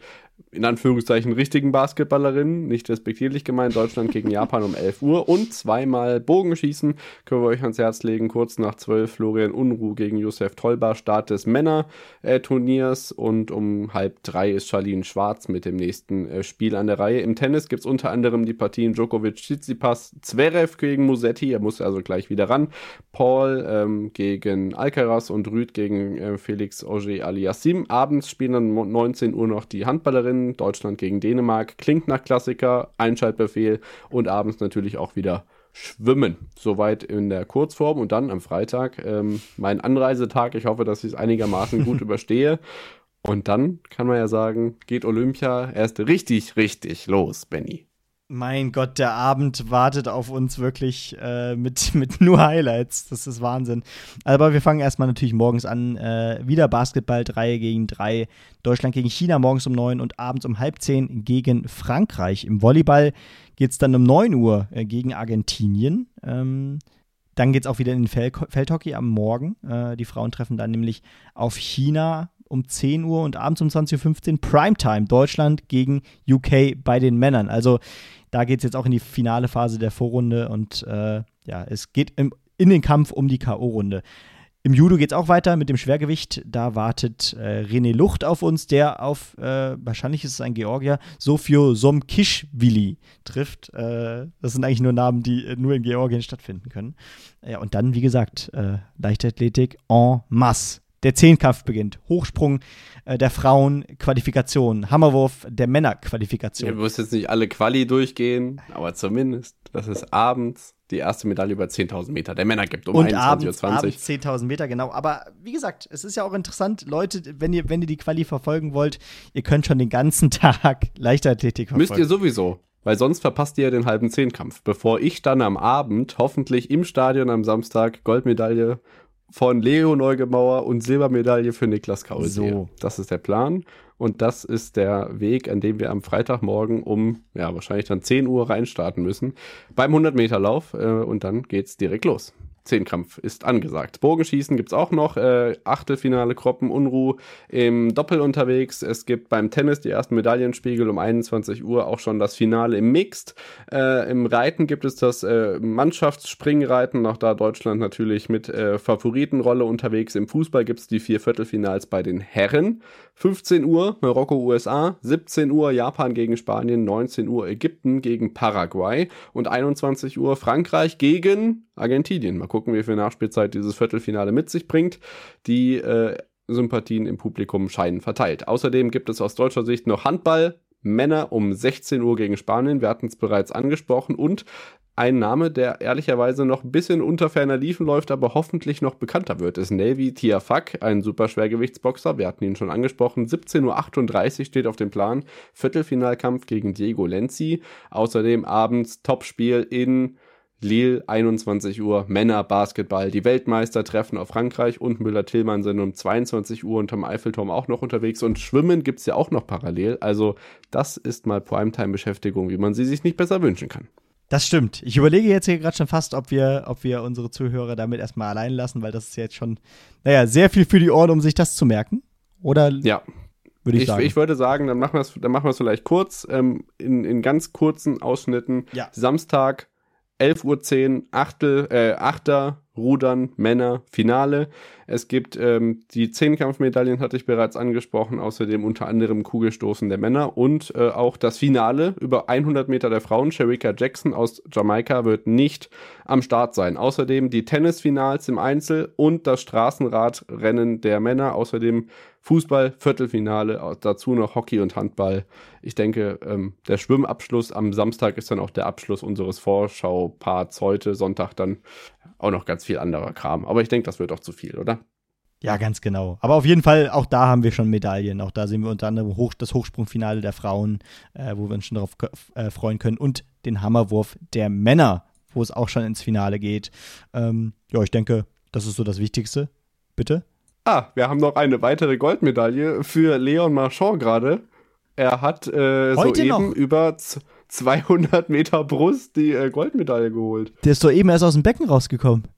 in Anführungszeichen richtigen Basketballerinnen, nicht respektierlich gemeint, Deutschland gegen Japan um elf Uhr und zweimal Bogenschießen, können wir euch ans Herz legen, kurz nach zwölf Florian Unruh gegen Josef Tolba, Start des Männer-Turniers und um halb drei ist Charlene Schwarz mit dem nächsten äh, Spiel an der Reihe. Im Tennis gibt es unter anderem die Partien Djokovic, Tsitsipas, Zverev gegen Musetti, er muss also gleich wieder ran, Paul ähm, gegen Alcaraz und Rüd gegen äh, Felix Auger-Aliassime. Abends spielen dann um neunzehn Uhr noch die Handballerinnen, Deutschland gegen Dänemark, klingt nach Klassiker, Einschaltbefehl und abends natürlich auch wieder Schwimmen. Soweit in der Kurzform und dann am Freitag ähm, mein Anreisetag. Ich hoffe, dass ich es einigermaßen gut überstehe. Und dann kann man ja sagen, geht Olympia erst richtig, richtig los, Benny. Mein Gott, der Abend wartet auf uns wirklich äh, mit, mit nur Highlights. Das ist Wahnsinn. Aber wir fangen erstmal natürlich morgens an. Äh, wieder Basketball drei gegen drei. Deutschland gegen China morgens um neun und abends um halb zehn gegen Frankreich. Im Volleyball geht es dann um neun Uhr äh, gegen Argentinien. Ähm, dann geht es auch wieder in den Fel- Feldhockey am Morgen. Äh, die Frauen treffen dann nämlich auf China um zehn Uhr und abends um zwanzig Uhr fünfzehn Primetime. Deutschland gegen U K bei den Männern. Also da geht es jetzt auch in die finale Phase der Vorrunde und äh, ja, es geht im, in den Kampf um die K O-Runde. Im Judo geht es auch weiter mit dem Schwergewicht. Da wartet äh, René Lucht auf uns, der auf, äh, wahrscheinlich ist es ein Georgier, Sofio Somkischvili trifft. Äh, das sind eigentlich nur Namen, die nur in Georgien stattfinden können. Ja, und dann, wie gesagt, äh, Leichtathletik en masse. Der Zehnkampf beginnt. Hochsprung äh, der Frauen, Qualifikation. Hammerwurf der Männer, Qualifikation. Ihr müsst jetzt nicht alle Quali durchgehen, aber zumindest, dass es abends die erste Medaille über zehntausend Meter der Männer gibt, um und einundzwanzig Uhr abends, zwanzig. abends zehntausend Meter, genau. Aber wie gesagt, es ist ja auch interessant, Leute, wenn ihr, wenn ihr die Quali verfolgen wollt, ihr könnt schon den ganzen Tag Leichtathletik verfolgen. Müsst ihr sowieso, weil sonst verpasst ihr ja den halben Zehnkampf. Bevor ich dann am Abend, hoffentlich im Stadion am Samstag, Goldmedaille von Leo Neugebauer und Silbermedaille für Niklas Kaul sehe. So. Das ist der Plan und das ist der Weg, an dem wir am Freitagmorgen um, ja, wahrscheinlich dann zehn Uhr reinstarten müssen beim hundert-Meter-Lauf äh, und dann geht's direkt los. Zehnkampf ist angesagt. Bogenschießen gibt's auch noch, äh, Achtelfinale Kroppen Unruh im Doppel unterwegs. Es gibt beim Tennis die ersten Medaillenspiegel um einundzwanzig Uhr, auch schon das Finale im Mixed. Äh, im Reiten gibt es das äh, Mannschaftsspringreiten, auch da Deutschland natürlich mit äh, Favoritenrolle unterwegs. Im Fußball gibt's die vier Viertelfinals bei den Herren. fünfzehn Uhr Marokko U S A, siebzehn Uhr Japan gegen Spanien, neunzehn Uhr Ägypten gegen Paraguay und einundzwanzig Uhr Frankreich gegen Argentinien. Mal gucken, wie viel Nachspielzeit dieses Viertelfinale mit sich bringt. Die äh, Sympathien im Publikum scheinen verteilt. Außerdem gibt es aus deutscher Sicht noch Handball. Männer um sechzehn Uhr gegen Spanien. Wir hatten es bereits angesprochen. Und ein Name, der ehrlicherweise noch ein bisschen unter ferner Liefen läuft, aber hoffentlich noch bekannter wird, ist Nelvi Tiafak, ein Superschwergewichtsboxer. Wir hatten ihn schon angesprochen. siebzehn Uhr achtunddreißig steht auf dem Plan. Viertelfinalkampf gegen Diego Lenzi. Außerdem abends Topspiel in Lille, einundzwanzig Uhr, Männer-Basketball. Die Weltmeister treffen auf Frankreich und Müller-Tillmann sind um zweiundzwanzig Uhr unterm Eiffelturm auch noch unterwegs. Und Schwimmen gibt's ja auch noch parallel. Also das ist mal Primetime-Beschäftigung, wie man sie sich nicht besser wünschen kann. Das stimmt. Ich überlege jetzt hier gerade schon fast, ob wir, ob wir unsere Zuhörer damit erstmal allein lassen, weil das ist jetzt schon, naja, sehr viel für die Ohren, um sich das zu merken. Oder? Ja. Würde ich, ich, sagen. ich würde sagen, dann machen wir es dann machen wir es vielleicht kurz, ähm, in, in ganz kurzen Ausschnitten. Ja. Samstag, elf Uhr zehn, Achtel, äh, Achter, Rudern, Männer, Finale. Es gibt ähm, die Zehnkampfmedaillen, hatte ich bereits angesprochen, außerdem unter anderem Kugelstoßen der Männer und äh, auch das Finale über hundert Meter der Frauen. Shericka Jackson aus Jamaika wird nicht am Start sein. Außerdem die Tennisfinals im Einzel und das Straßenradrennen der Männer. Außerdem Fußball, Viertelfinale, dazu noch Hockey und Handball. Ich denke, ähm, der Schwimmabschluss am Samstag ist dann auch der Abschluss unseres Vorschauparts heute. Sonntag dann auch noch ganz viel anderer Kram. Aber ich denke, das wird auch zu viel, oder? Ja, ganz genau. Aber auf jeden Fall, auch da haben wir schon Medaillen. Auch da sehen wir unter anderem hoch, das Hochsprungfinale der Frauen, äh, wo wir uns schon darauf äh, freuen können. Und den Hammerwurf der Männer, wo es auch schon ins Finale geht. Ähm, ja, ich denke, das ist so das Wichtigste. Bitte? Ah, wir haben noch eine weitere Goldmedaille für Leon Marchand gerade. Er hat äh, soeben noch? über zweihundert Meter Brust die äh, Goldmedaille geholt. Der ist doch eben erst aus dem Becken rausgekommen.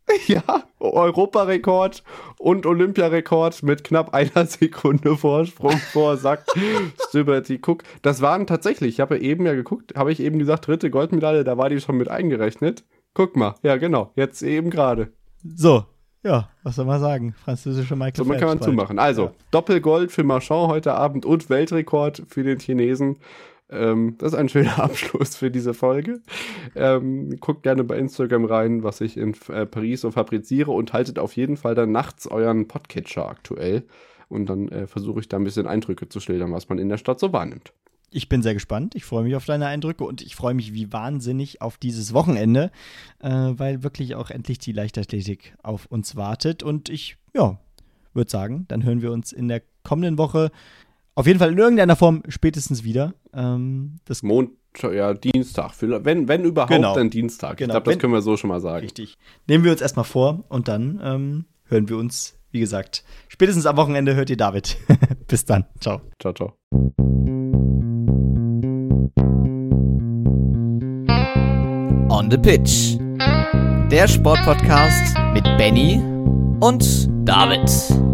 Ja, Europarekord und Olympiarekord mit knapp einer Sekunde Vorsprung vor Zach Stubberty Cook. Das waren tatsächlich, ich habe eben ja geguckt, habe ich eben gesagt, dritte Goldmedaille, da war die schon mit eingerechnet. Guck mal, ja genau, jetzt eben gerade. So, ja, was soll man sagen? Französische Michael Phelps. So, man kann man zumachen. Also, ja. Doppelgold für Marchand heute Abend und Weltrekord für den Chinesen. Ähm, das ist ein schöner Abschluss für diese Folge. Ähm, guckt gerne bei Instagram rein, was ich in äh, Paris so fabriziere und haltet auf jeden Fall dann nachts euren Podcatcher aktuell. Und dann äh, versuche ich da ein bisschen Eindrücke zu schildern, was man in der Stadt so wahrnimmt. Ich bin sehr gespannt. Ich freue mich auf deine Eindrücke und ich freue mich wie wahnsinnig auf dieses Wochenende, äh, weil wirklich auch endlich die Leichtathletik auf uns wartet. Und ich, ja, würde sagen, dann hören wir uns in der kommenden Woche auf jeden Fall in irgendeiner Form spätestens wieder. Ähm, das Montag, ja, Dienstag. Wenn, wenn überhaupt, genau. dann Dienstag. Genau. Ich glaube, das wenn, können wir so schon mal sagen. Richtig. Nehmen wir uns erstmal vor und dann ähm, hören wir uns, wie gesagt, spätestens am Wochenende hört ihr David. Bis dann. Ciao. Ciao, ciao. On the Pitch. Der Sportpodcast mit Benny und David.